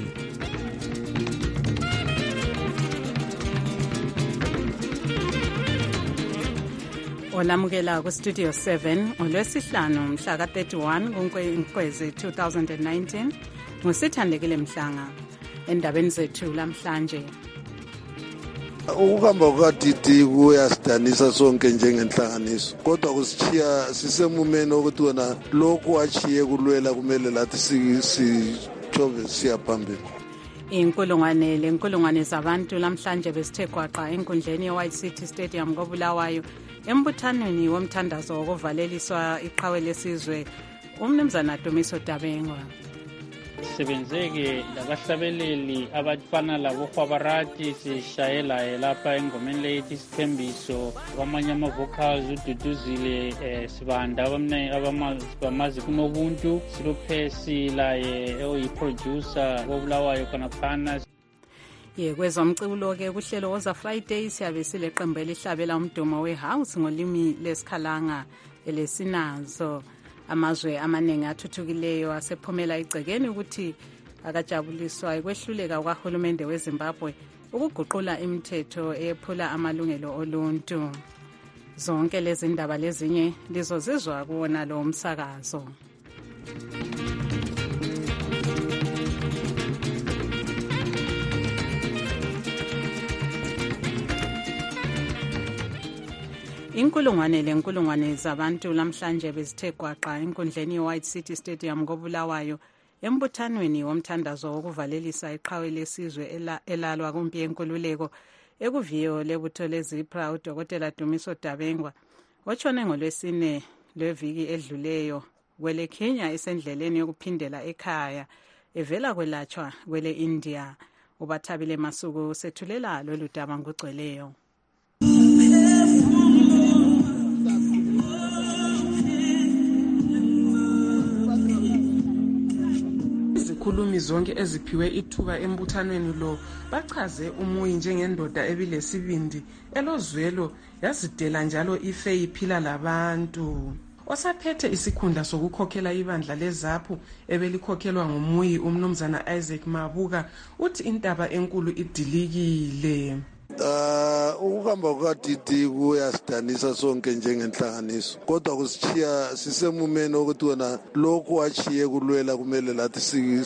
Speaker 6: Olamukela ku-Studio seven, olwesihlanu mhla ka-thirty-one kuNkwezi two thousand nineteen, ngusithandekile Mhlanga. Endabeni zethu lamhlanje.
Speaker 24: Ukuhamba kukadidi kuyasidanisa sonke njengenhlanganiso, kodwa kusitshiya sisemumeni ukuthi wona lokhu achiye kulwela kumele lathi sijove siya phambili.
Speaker 6: Inkulungwane lenkulungwane zabantu lamhlanje besithe gwaqa enkundleni ye-White City Stadium koBulawayo embuthanweni womthandazo wokuvaleliswa iqhawe lesizwe uMnumzana Dumiso Dabengwa.
Speaker 25: Sebenzeke labahlabeleli abafana labo Khwabarati sishayela lapha engomeni lethi isithembiso kwamanye ama-vocals ududuzile eh, sibanda abamazi kunobuntu silophesi laye oyi-producer wobulawayo khonaphana.
Speaker 6: Ye kwezomculo-ke kuhlelo woza Friday siyabe sileqembu elihlabela umdumo we-house ngolimi lesikhalanga elesinazo. Amazwe amaningi athuthukileyo asephumela igcekeni ukuthi akajabuliswa ekwehluleka kwahulumende weZimbabwe ukuguqula imithetho ephula amalungelo oluntu. Zonke lezi ndaba lezinye lizozizwa kuwona lo msakazo. Inkulungwane lenkulungwane zabantu lamhlanje bezithe gwaqa enkundleni ye-White City Stadium koBulawayo embuthanweni womthandazo wokuvalelisa iqhawe lesizwe elalwa kumpi yenkululeko ekuviyo lebutho leZIPRA uDokotela Dumiso Dabengwa otshone ngolwesine lweviki edluleyo kwele Kenya esendleleni yokuphindela ekhaya evela kwelatshwa kwele India. Ubathabile Masuku sethulela lolu daba ngugcweleyo.
Speaker 26: Izikhulumi zonke eziphiwe ithuba embuthanweni lo bachaze umuyi njengendoda ebilesibindi elozwelo yazidela njalo ife iphila labantu. Osaphethe isikhundla sokukhokhela ibandla leZAPU ebelikhokhelwa ngumuyi uMnumzana Isaac Mabuka uthi intaba enkulu idilikile.
Speaker 24: Uh ukuhamba kukadidi kuyasidanisa sonke njengenhlanganiso, kodwa kusitshiya sisemumeni ukuthi wona lokhu achiye kulwela kumele lathi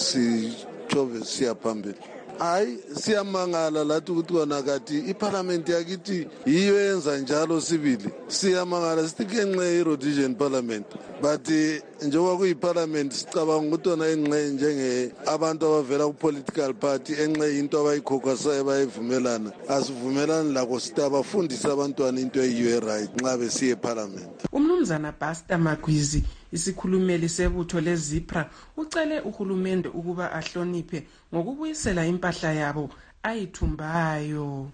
Speaker 24: sijove siya phambili. Hayi siyamangala lathi ukuthi wona kati iparlamente yakithi yiyo yenza njalo sibili. Siyamangala sithi kenxe i-Rhodesian parliament, but njengoba kuyiparlament sicabanga ukuthi wona enxe njenge abantu abavela ku-political party enxe into abayikhokhasayo bayivumelana. Asivumelani lako sithi abafundisa abantwana into eyiyo right nxa besiye eparlament.
Speaker 26: Umnumzana Basta Magwizi isikhulumeli sebutho leZIPRA ucele uhulumende ukuba ahloniphe ngokubuyisela impahla yabo ayithumbayo.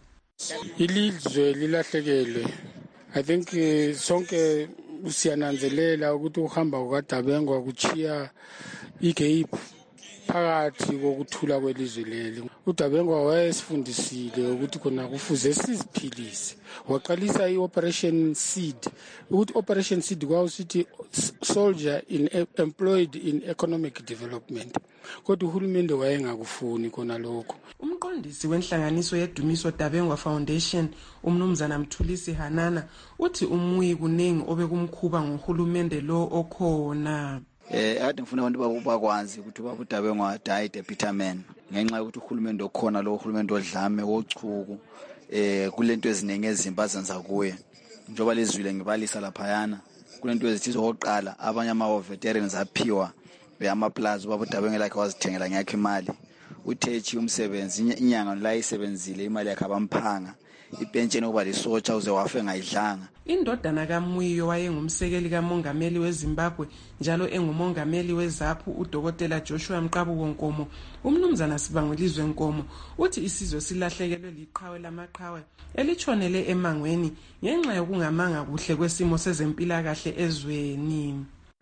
Speaker 27: Ilizwe lilahlekele. I think uh, sonke siyananzelela ukuthi uhamba kukaDabengwa kuchiya igap phakathi kokuthula kwelizwe leli. uDabengwa wayesifundisile ukuthi khona kufuze siziphilise. Waqalisa i-Operation Seed. Ukuthi Operation Seed kwawusithi soldier in employed in economic development. Kodwa uhulumende wayengakufuni khona lokho.
Speaker 26: Umqondisi wenhlanganiso yeDumiso Dabengwa Foundation uMnumzana Mthulisi Hanana uthi umuyi kuningi obekumkhuba ngohulumende lo okhona.
Speaker 28: Eh ade ngifuna abantu bakwazi ukuthi babuDabengwa died a bitter man ngenxa ukuthi uhulumende okhona lo uhulumende odlame wochuku eh kulento eziningi ezimba zenza kuye njoba lezwile ngibalisa lapha yana kulento ezithizo oqala abanye ama veterans aphiwa beyama plaza babuDabengwa lakhe wazithengela ngakhe imali uthechi umsebenzi inyanga la isebenzile imali yakhe abamphanga ipentsheni kuba lisotsha uze wafe ngayidlanga.
Speaker 26: Indodana kaMwiyo wayengumsekeli kamongameli weZimbabwe njalo engumongameli weZAPU uDokotela Joshua Mqabuko Nkomo. Umnumzana Sibangwelizwe Nkomo uthi isizwe silahlekelwe liqhawe lamaqhawe elitshonele emangweni ngenxa yokungamanga kuhle kwesimo sezempilakahle ezweni.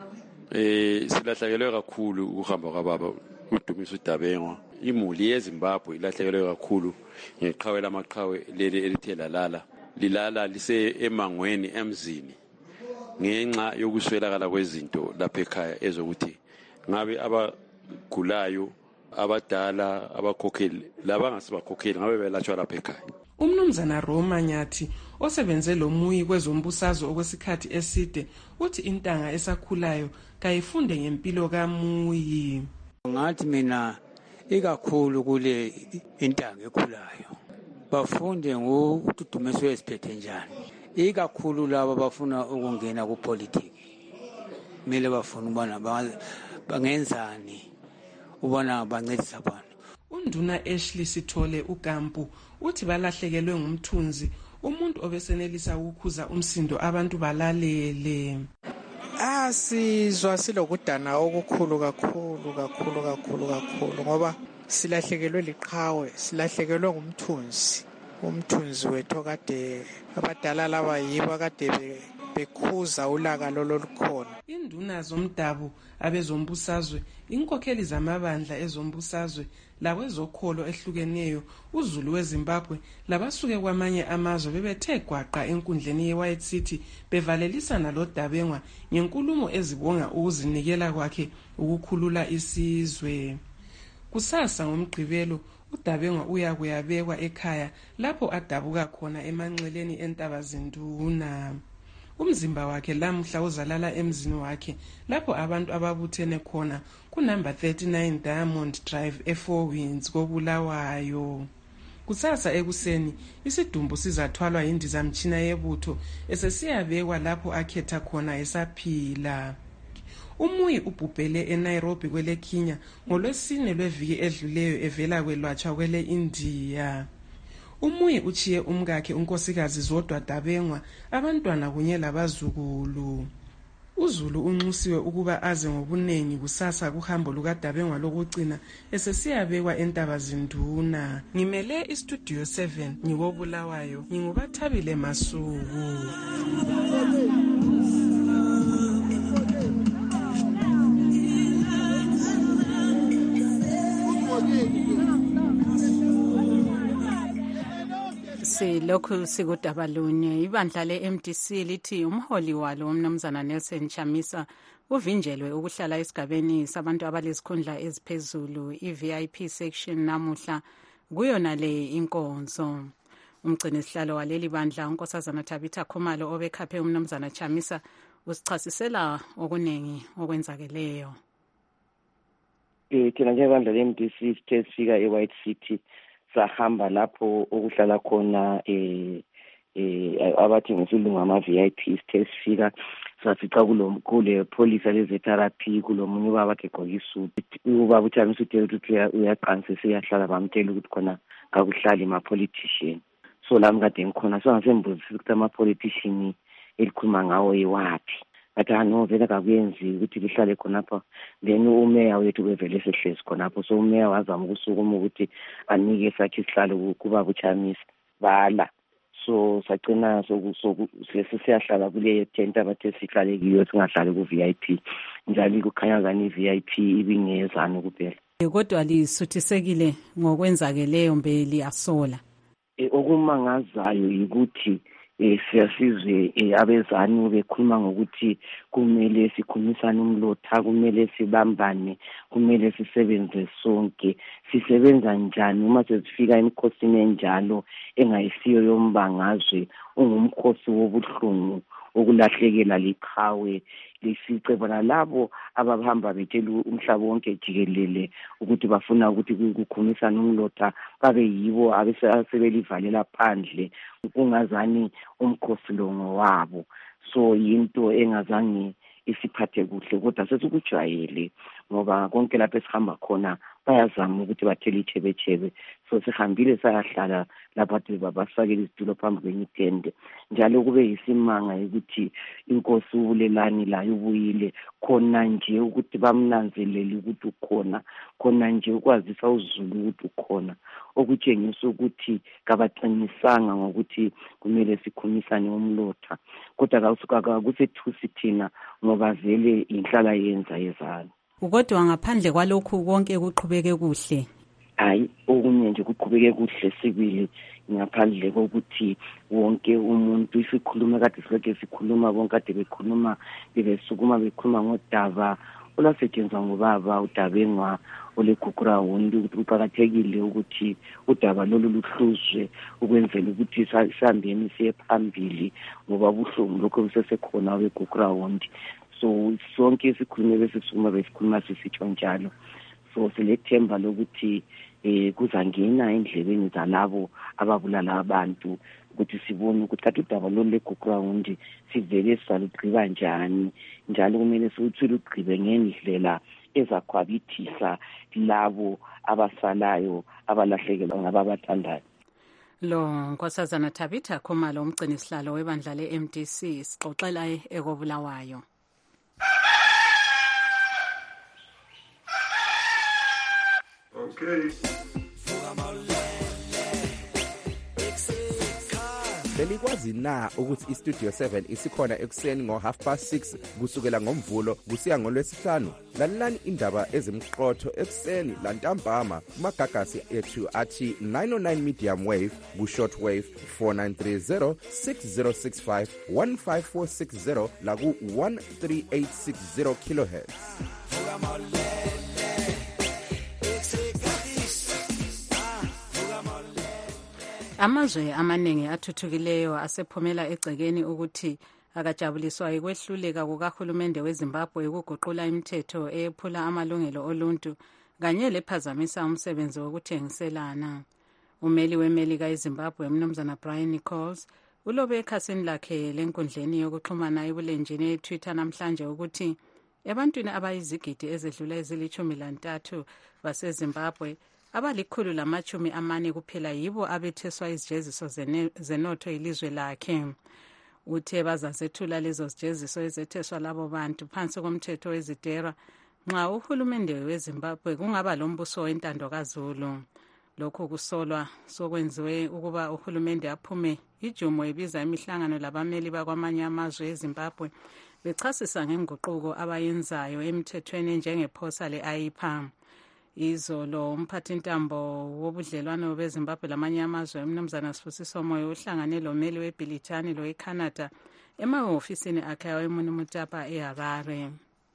Speaker 5: Eh silahlekelwe kakhulu ukuhamba kwababa uDumiso Dabengwa. Imuli yeZimbabwe ilahlekelwe kakhulu ngeqhawe lamaqhawe leli elithe lalala. Lilala lise emangweni emzini ngenxa yokuswelakala kwezinto lapha ekhaya ezokuthi ngabe abagulayo abadala abakhokheli labangasibakhokheli ngabe belatshwa lapha ekhaya.
Speaker 26: Umnumzana Roma Nyathi osebenze lomuyi kwezombusazwe okwesikhathi eside uthi intanga esakhulayo kayifunde ngempilo kamuyi.
Speaker 7: Ngathi mina ikakhulu kule intanga ekhulayo bafunde ngokududumiswe esiphethe njani, ikakhulu laba bafuna ukungena kupolitiki kumele bafuna ubona bangenzani ubona bancedisa abantu.
Speaker 26: Unduna Ashley Sithole uGampu uthi balahlekelwe ngumthunzi, umuntu obesenelisa ukukhuza umsindo abantu balalele.
Speaker 8: Ah sizwa silokudana okukhulu kakhulu kakhulu kakhulu kakhulu ngoba silahlekelwe liqhawe, silahlekelwe ngumthunzi. Umthunzi wethu kade abadala laba yibo kade bekhuza ulaka lolukhona.
Speaker 26: Induna zomdabu abezombusazwe, inkokheli zamabandla ezombusazwe lawezokholo ehlukeneyo, uZulu weZimbabwe labasuke kwamanye amazwe bebethe gwaqa enkundleni yeWhite City bevalelisana lo Dabengwa ngenkulumo ezibonga ukuzinikela kwakhe ukukhulula isizwe. Kusasa ngomgqibelo uDabengwa uya kuyabekwa ekhaya lapho adabuka khona emanxeleni entaba zinduna. Umzimba wakhe lamhla uzalala emzini wakhe lapho abantu ababuthene khona ku number thirty-nine Diamond Drive eFour Winds koBulawayo. Kusasa ekuseni isidumbu sizathwalwa yindizamtshina yebutho esesiyabekwa lapho akhetha khona esaphila. Umuyi ubhubhele eNairobi kwele Kenya ngolwesine lweviki edluleyo evela kwelwatshwa kwele India. Umuyi uchiye umkakhe unkosikazi Zodwa Dabengwa, abantwana kunye labazukulu. uZulu unxusiwe ukuba aze ngobunengi kusasa kuhambo lukaDabengwa lokugcina esesiyabekwa entaba zinduna. Ngimele istudio seven ngikobulawayo, ngingubathabile Masuku.
Speaker 6: Silokhu sikudabalunye ibandla le-M D C lithi umholi walo umnumzana Nelson Chamisa uvinjelwe ukuhlala esigabeni sabantu abalezikhundla eziphezulu i-V I P section namuhla kuyona le inkonzo. Umgcini sihlalo waleli bandla unkosazana Tabitha Khumalo obekhaphe umnumzana Chamisa usichasisela okunengi okwenzakeleyo.
Speaker 9: Eh thina njengebandla le-M D C sithe sifika eWhite City sahamba lapho okuhlala khona eh eh abathi ngesilungu ama V I P sithe sifika safica kulomkhulu police lezitherapy kulomunye ubaba akhe egqoka isuit ubaba uThamisa uthe ukuthi uyaqanisa siyahlala bamtela ukuthi khona akuhlali ama politician. So lami kade ngikhona so ngasembuzisa ukuthi ama politician elikhuluma ngawo yiwathi athi ano vele kakuyenzi ukuthi lihlale khonapha. Then umeya wethu bevele sehlezi khonapho, so umeya wazama ukusukuma ukuthi anike sakhe isihlalo kuba uChamisa bala. So sagcina sesiyahlala kule tent abathe sihlale kiyo singahlali ku V I P njalo kukhanya ngani V I P ibingezana kuphela.
Speaker 6: Kodwa lisuthisekile ngokwenzakeleyo mbe liyasola.
Speaker 9: Okumangazayo ukuthi eh siyasizwe abezani bekhuluma ngokuthi kumele sikhumisane umlotha, kumele sibambane, kumele sisebenze sonke. Sisebenza njani uma sesifika emkhosini enjalo engayisiyo yombangazwe, ungumkhosi wobuhlungu okulahlekela liqhawe lisice bona labo abahamba bethela umhlaba wonke jikelele ukuthi bafuna ukuthi kukhumisana umlotha babe yibo abesebelivalela phandle kungazani umkhosi lo ngowabo. So yinto engazange isiphathe kuhle kodwa sesikujwayele ngoba konke lapho esihamba khona bayazama ukuthi bathele ichebechebe. So sihambile sayahlala lapha basifakele izitulo phambi kwenyitende, njalo kube yisimanga ukuthi inkosi uBulelani layo ubuyile khona nje ukuthi bamnanzelele ukuthi ukhona, khona nje ukwazisa uZulu ukuthi ukhona, okutshengisa ukuthi kabaqinisanga ngokuthi kumele sikhumisane umlotha, kodwa kasuka kakusethusi thina ngoba vele inhlala yenza yezana.
Speaker 6: Ukodwa ngaphandle kwalokhu konke kuqhubeke kuhle.
Speaker 9: Hayi, okunye nje kuqhubeke kuhle sibili, ngaphandle kokuthi wonke umuntu isikhuluma kade silokho sikhuluma bonke kade bekhuluma bebesukuma bekhuluma ngodaba olasetshenzwa ngubaba uDabengwa oleGugura Wundi, ukuthi kuqakathekile ukuthi udaba lolu luhluzwe ukwenzela ukuthi sihambeni siye phambili ngoba buhlungu lokho busesekhona oleGugura Wundi. So sonke isikhulume besisukuma besikhuluma sisitsho njalo. So silethemba lokuthi eh kuzangena endlebeni zalabo ababulala abantu ukuthi sibone ukuthi kathi udaba lolu leGugura Wundi sivele salugqiba njani, njalo kumele siwuthule ugqibe ngendlela ezakhwabithisa labo abasalayo abalahlekelwa ngababathandayo.
Speaker 6: Lo Nkosazana Tabitha Khumalo, umgcini sihlalo webandla le-M D C, sixoxela ekobulawayo.
Speaker 10: Okay.
Speaker 4: Belikwazi na ukuthi iStudio seven isikhona ekuseni ngo half past six kusukela ngomvulo kusiya ngolwesihlanu? Lalelani indaba ezimqotho ekuseni lantambama kumagagasi ethu athi nine oh nine medium wave ku short wave four nine three zero six zero six five one five four six zero la ku one three eight six zero kilohertz.
Speaker 6: Amazwe amaningi athuthukileyo asephumela egcekeni ukuthi akajabuliswa ikwehluleka kukahulumende weZimbabwe ukuguqula imithetho ephula amalungelo oluntu kanye lephazamisa umsebenzi wokuthengiselana. Umeli weMelika eZimbabwe Mnumzana Brian Nichols ulobe ekhasini lakhe lenkundleni yokuxhumana ebulenjini eTwitter namhlanje ukuthi ebantwini abayizigidi ezedlula ezilithumi lantathu baseZimbabwe abalikhulu lamachumi amane kuphela yibo abetheswa izijeziso zenotho ilizwe lakhe. Uthe bazazethula lezo zijeziso ezetheswa labo bantu phansi komthetho wezidera nxa uhulumende weZimbabwe kungaba lombuso wentando kaZulu. Lokhu kusolwa sokwenziwe ukuba uhulumende aphume ijumo ebiza imihlangano labameli bakwamanye amazwe eZimbabwe bechasisa ngenguquko abayenzayo emithethweni njengephosa le-I P A. Izolo umphathintambo wobudlelwano beZimbabwe lamanye amazwe Mnumzana Sibusiso Moyo uhlangane lomeli weBrithani loweCanada emahofisini akhe eMunumutapa eHarare.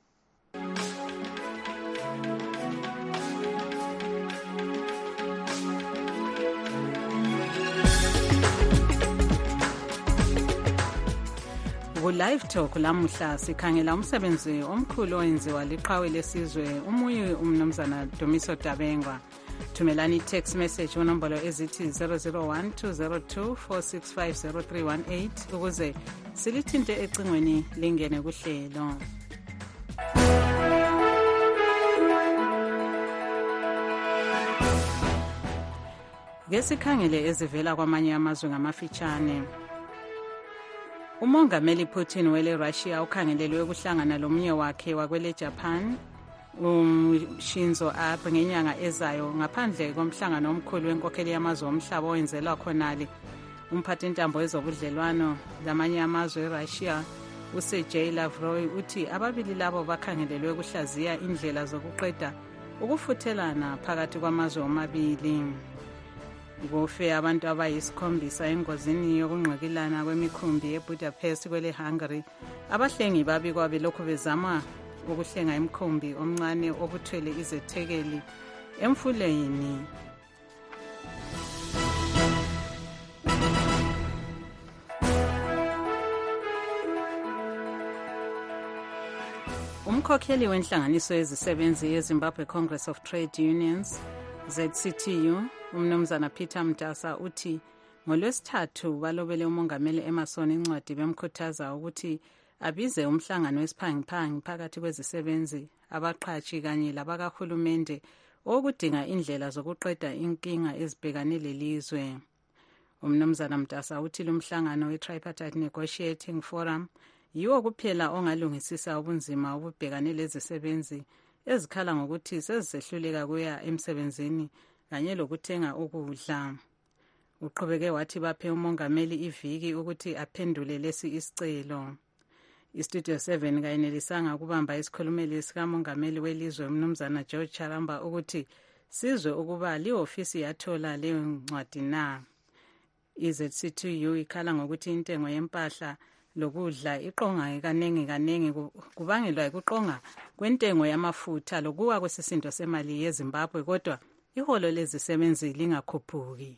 Speaker 6: Ku-Live Talk lamuhla sikhangela umsebenzi omkhulu owenziwa liqhawe lesizwe umuyi umnumzana Dumiso Dabengwa. Thumelani text message unombolo ezithi zero zero one two zero two four six five zero three one eight ukuze silithinte ecingweni lingene kuhlelo. Ngesikhangele ezivela kwamanye amazwe ngamafitshane. Umongameli Putin wele Russia ukhangelelwe ukuhlangana lomunye wakhe wakwele Japan uShinzo Abe ngenyanga ezayo ngaphandle komhlangano omkhulu wenkokheli yamazwe omhlaba owenzelwa khonale. Umphathintambo wezobudlelwano lamanye amazwe eRussia uSergey Lavrov uthi ababili labo bakhangelelwe ukuhlaziya indlela zokuqeda ukufuthelana phakathi kwamazwe omabili. Kufe abantu abayisikhombisa engozini yokungqikilana kwemikhumbi eBudapest kwele Hungary. Abahlengi babikwa belokhu bezama ukuhlenga imikhumbi omncane obuthwele izethekeli emfuleni. Umkhokheli wenhlanganiso yezisebenzi yeZimbabwe Congress of Trade Unions Z C T U umnumzana Peter Mtasa uthi ngolwesithathu balobele umongameli Emerson incwadi bemkhuthaza ukuthi abize umhlangano wesiphangiphangi phakathi kwezisebenzi abaqhatshi kanye labakahulumende okudinga indlela zokuqeda inkinga ezibhekane lelizwe. Umnumzana Mtasa uthi lumhlangano we-Tripartite Negotiating Forum yiwo kuphela ongalungisisa ubunzima obubhekane lezisebenzi ezikhala ngokuthi sezisehluleka kuya emsebenzini kanye lokuthenga ukudla. Uqhubeke wathi baphe umongameli iviki ukuthi aphendule lesi isicelo. IStudio seven kayenelisanga ukubamba isikhulumeli sikamongameli welizwe umnumzana George Charamba ukuthi sizwe ukuba liofisi yathola leyo ncwadi na. I-Z C two U ikhala ngokuthi intengo yempahla lokudla iqonga kanengi kanengi kubangelwa ukuqonga kwentengo yamafutha lokuwa kwesisindo semali yeZimbabwe, kodwa iholo lezisebenzi lingakhuphuki.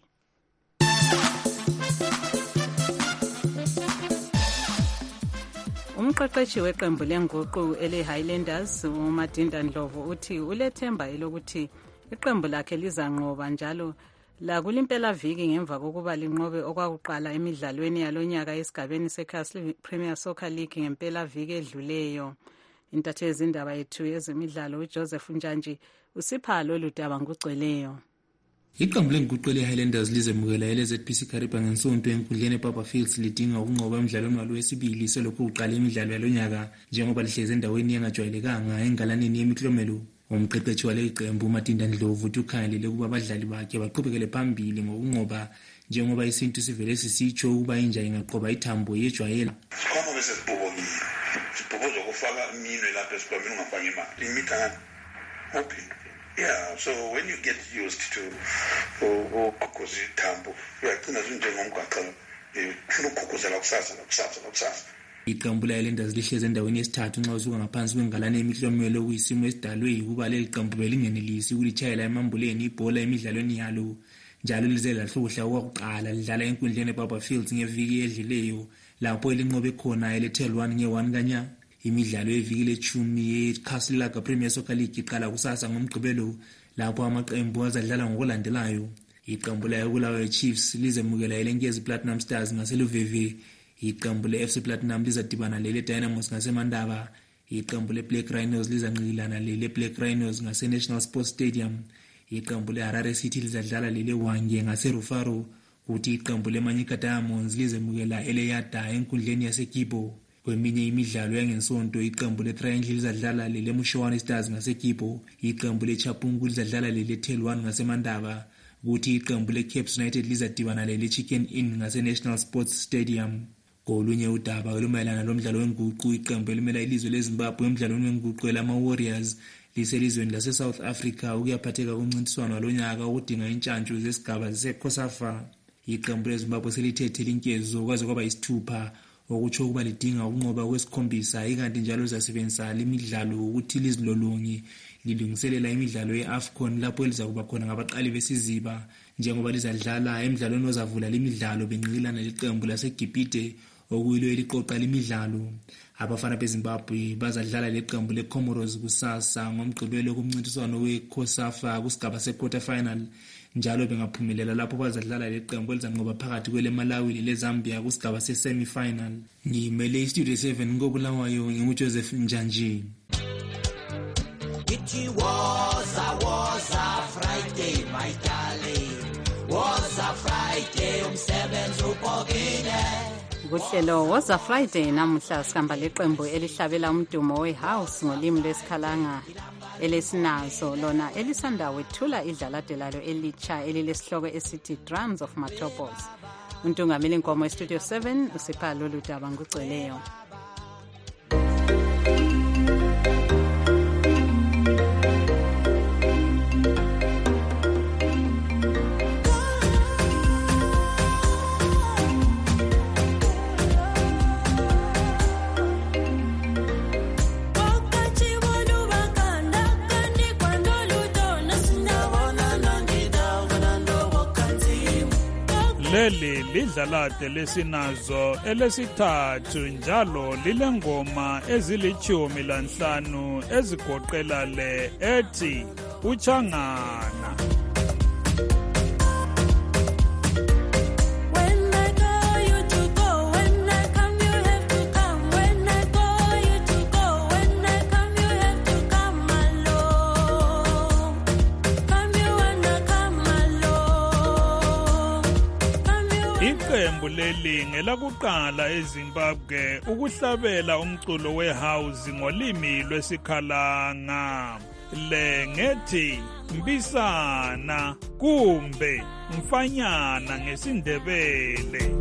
Speaker 6: Umqeqeshi weqembu lenguqu ele-Highlanders uMadinda Ndlovu uthi ulethemba elokuthi iqembu lakhe lizanqoba njalo la kulimpela viki ngemva kokuba linqobe okwakuqala emidlalweni yalonyaka esigabeni seCastle Premier Soccer League ngempela viki edluleyo. Intatheli indaba yethu yezemidlalo uJoseph Njanji usipha lolu daba ngugcweleyo.
Speaker 10: Iqembu lenguqu le-Highlanders lizemukela ele-Z P C Kariba ngesonto enkundleni eBaba Fields lidinga ukunqoba emidlalweni walo wesibili selokhu uqala imidlalo yalonyaka njengoba lihleze endaweni engajwayelekanga engalaneni yemiklomelo. Umqeqeshi wale iqembu uMadinda Ndlovu uthi ukhalele ukuba abadlali bakhe baqhubekele phambili ngokunqoba njengoba isintu sivele sisitsho ukuba inja ingaqoba ithambo yejwayela.
Speaker 11: Sikhomba bese sibhobokile. Sibhoboza ukufaka iminwe lapha esikhwameni ungafanga imali. Imithana. Okay. Yeah, so when you get used to ukukhuza ithambo, uyagcina njengomgaqo ufuna ukukhuzela kusasa kusasa kusasa.
Speaker 10: Iqembu le-Highlanders lihleze endaweni yesithathu nxa usuka ngaphansi kwengalane yemiklomelo okuyisimo esidalwe yikuba leli qembu belingenelisi ukulitshayela emambuleni ibhola emidlalweni yalo. Njalo lize lahluhla okwakuqala lidlala enkundleni eBaba Fields ngeviki edlileyo lapho elinqobe khona elethelwa one nge-one kanya. Imidlalo yeviki lechumi yeCastle Premier Soccer League iqala kusasa ngomgqibelo lapho amaqembu azadlala ngokulandelayo. Iqembu layo kulawo Chiefs lizemukela elenkezi Platinum Stars ngaseluveve. Iqembu le-F C Platinum lizadibana lele Dynamos ngaseMandaba. Iqembu le-Black Rhinos lizanqilana lele Black Rhinos ngase-National Sports Stadium. Iqembu le-Harare City lizadlala lele Hwange ngase-Rufaro. Kuthi iqembu le-Manyika Diamonds lizemukela ele-Yada enkundleni yaseKibo. Kweminye imidlalo yangesonto iqembu le-Triangle lizadlala lele Mushowane Stars ngaseKibo. Iqembu le-Chapungu lizadlala lele Telwan ngaseMandaba. Kuthi iqembu le-Caps United lizadibana lele Chicken Inn ngase-National Sports Stadium. Kolunye udaba olumayelana lomdlalo wenguqu iqembu elimela ilizwe leZimbabwe emdlalweni wenguqu elama-Warriors liselizweni lase-South Africa ukuyaphatheka kumncintiswano walonyaka ukudinga intshantshu zesigaba se-COSAFA. Iqembu leZimbabwe selithethe linkezo kwaze kwaba yisithupha okutsho ukuba lidinga ukunqoba kwesikhombisa ikanti njalo zasebenzisa imidlalo ukuthi lizilolonge lilungiselela imidlalo ye-AFCON lapho eliza kuba khona ngabaqali besiziba njengoba lizadlala emidlalweni ozavula limidlalo benqilana leqembu laseGibhite okuyilo eliqoqa limidlalo. Abafana beZimbabwe bazadlala leqembu leComoros kusasa ngomgqibelo kumncintiswano we-COSAFA kusigaba se-quarter final njalo bengaphumelela lapho bazadlala leqembu elizanqoba phakathi kweleMalawi leleZambia kusigaba se-semi final. Ngimele iStudio seven ngobulawayo nginguJoseph Njanji.
Speaker 12: It was a was a Friday my darling, was a Friday umsebenzi ubhokile.
Speaker 6: Kuhlelo was a Friday namuhla sikhamba leqembu elihlabela umdumo wehouse ngolimi lesikhalanga elesinazo lona elisanda wethula idlalade lalo elitsha elilesihloko esithi Drums of Matopos. Untungameli inkomo eStudio seven usipha lolu daba ngugcweleyo.
Speaker 13: Leli lidlalade lesinazo elesithathu njalo lilengoma ezilichumi lanhlanu ezigoqela le ethi Uchangana. iqembu leli ngelakuqala eZimbabwe ukuhlabela umculo wehouse ngolimi lwesikhalanga. Le ngethi mbisana kumbe mfanyana ngesindebele.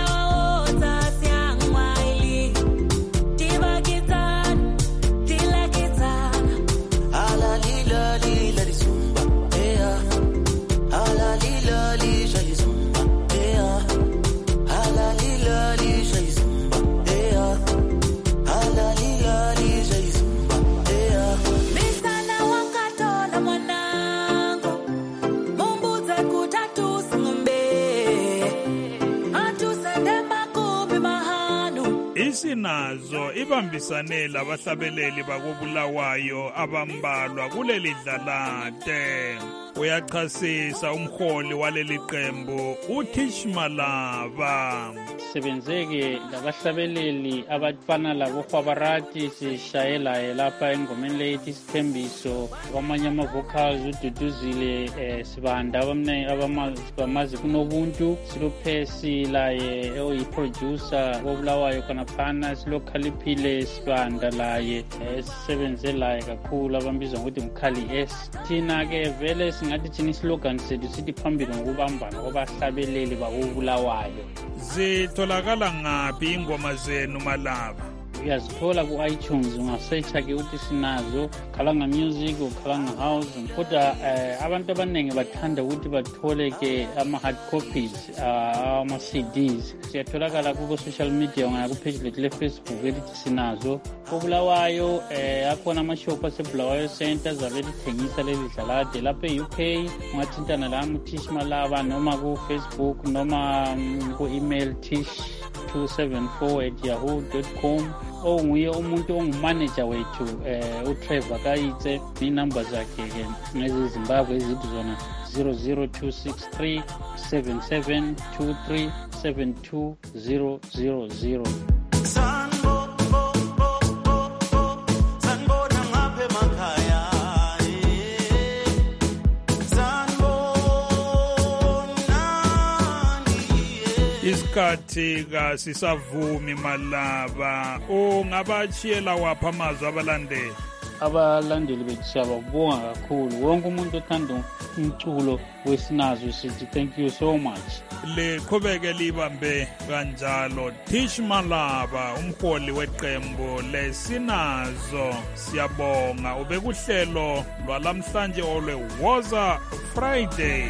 Speaker 13: Isinazo ibambisane labahlabeleli bakobulawayo abambalwa kuleli dlalate. Uyachasisa umholi waleli qembu uTishmalava.
Speaker 25: Sebenzeke labahlabeleli abafana labo Khwabarati sishayela lapha engomeni lethi Sithembiso kwamanye ama vocals ududuzile eh, sibanda abamne abamazi kunobuntu silophesi laye oyi producer wobulawayo kanaphana silokhaliphile sibanda laye sisebenze laye kakhulu abambizwa ngokuthi mkhali S. Thina ke vele singathi thina slogan sethu sithi phambili ngokubambana kwabahlabeleli bakobulawayo.
Speaker 13: Zitholakala ngaphi ingoma zenu Malava?
Speaker 25: Uyazithola ku-iTunes ungasearcha ke ukuthi Sinazo Khalanga Music uKhalanga House. Kodwa eh, abantu abaningi bathanda ukuthi bathole ke ama-hard copies uh, ama-C Ds. Siyatholakala kubo-social media ungaya kupage lethu le-Facebook elithi Sinazo. Kobulawayo eh, akhona amashop asebulawayo center zabe lithengisa leli dlalade lapha e-U K. Ungathintana lami uTishmalava noma ku-Facebook noma um, ku-email tish two seven four at yahoo dot com. Onguye umuntu ongumanager wethu eh uTrevor Kayitse. Inumber zakhe ke ngezimbabwe ezithi zona zero zero two six three seven seven two three seven two zero zero zero.
Speaker 13: Isikhathi kasisavumi Malava. Ungabachiyela wapha amazwi abalandeli?
Speaker 25: Abalandeli bethu siyababonga kakhulu. Wonke umuntu othanda umculo weSinazo sithi thank you so much.
Speaker 13: Liqhubeke libambe kanjalo. Tishmalava umholi weqembu leSinazo siyabonga. Ubekuhlelo lwalamhlanje olwe Woza Friday.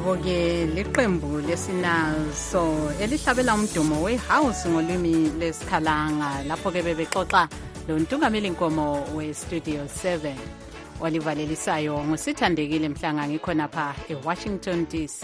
Speaker 6: labo-ke liqembu lesinazo elihlabela umdumo we-house ngolwimi lesikhalanga. Lapho-ke bebexoxa lo ntungameli nkomo we-Studio seven olivalelisayo ngusithandekile Mhlanga, ngikhonapha eWashington D C.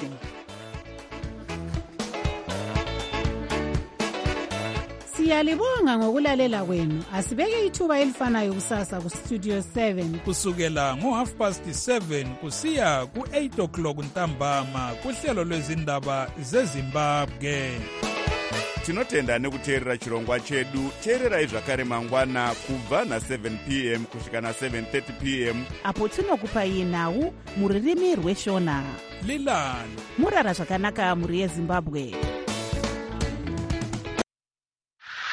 Speaker 14: Siyalibonga ngokulalela kwenu. Asibeke ithuba elifanayo kusasa ku-Studio seven
Speaker 13: kusukela ngo-half past seven kusiya ku-eight o'clock ntambama kuhlelo lwezindaba zeZimbabwe.
Speaker 1: Tinotenda nekuteerera chirongwa chedu. Teererai zvakare mangwana kubva na-seven p m kusvika na-seven thirty p m
Speaker 2: apo tinokupai nhau muririmi rweshona.
Speaker 13: Lilani
Speaker 2: murara zvakanaka muri yeZimbabwe.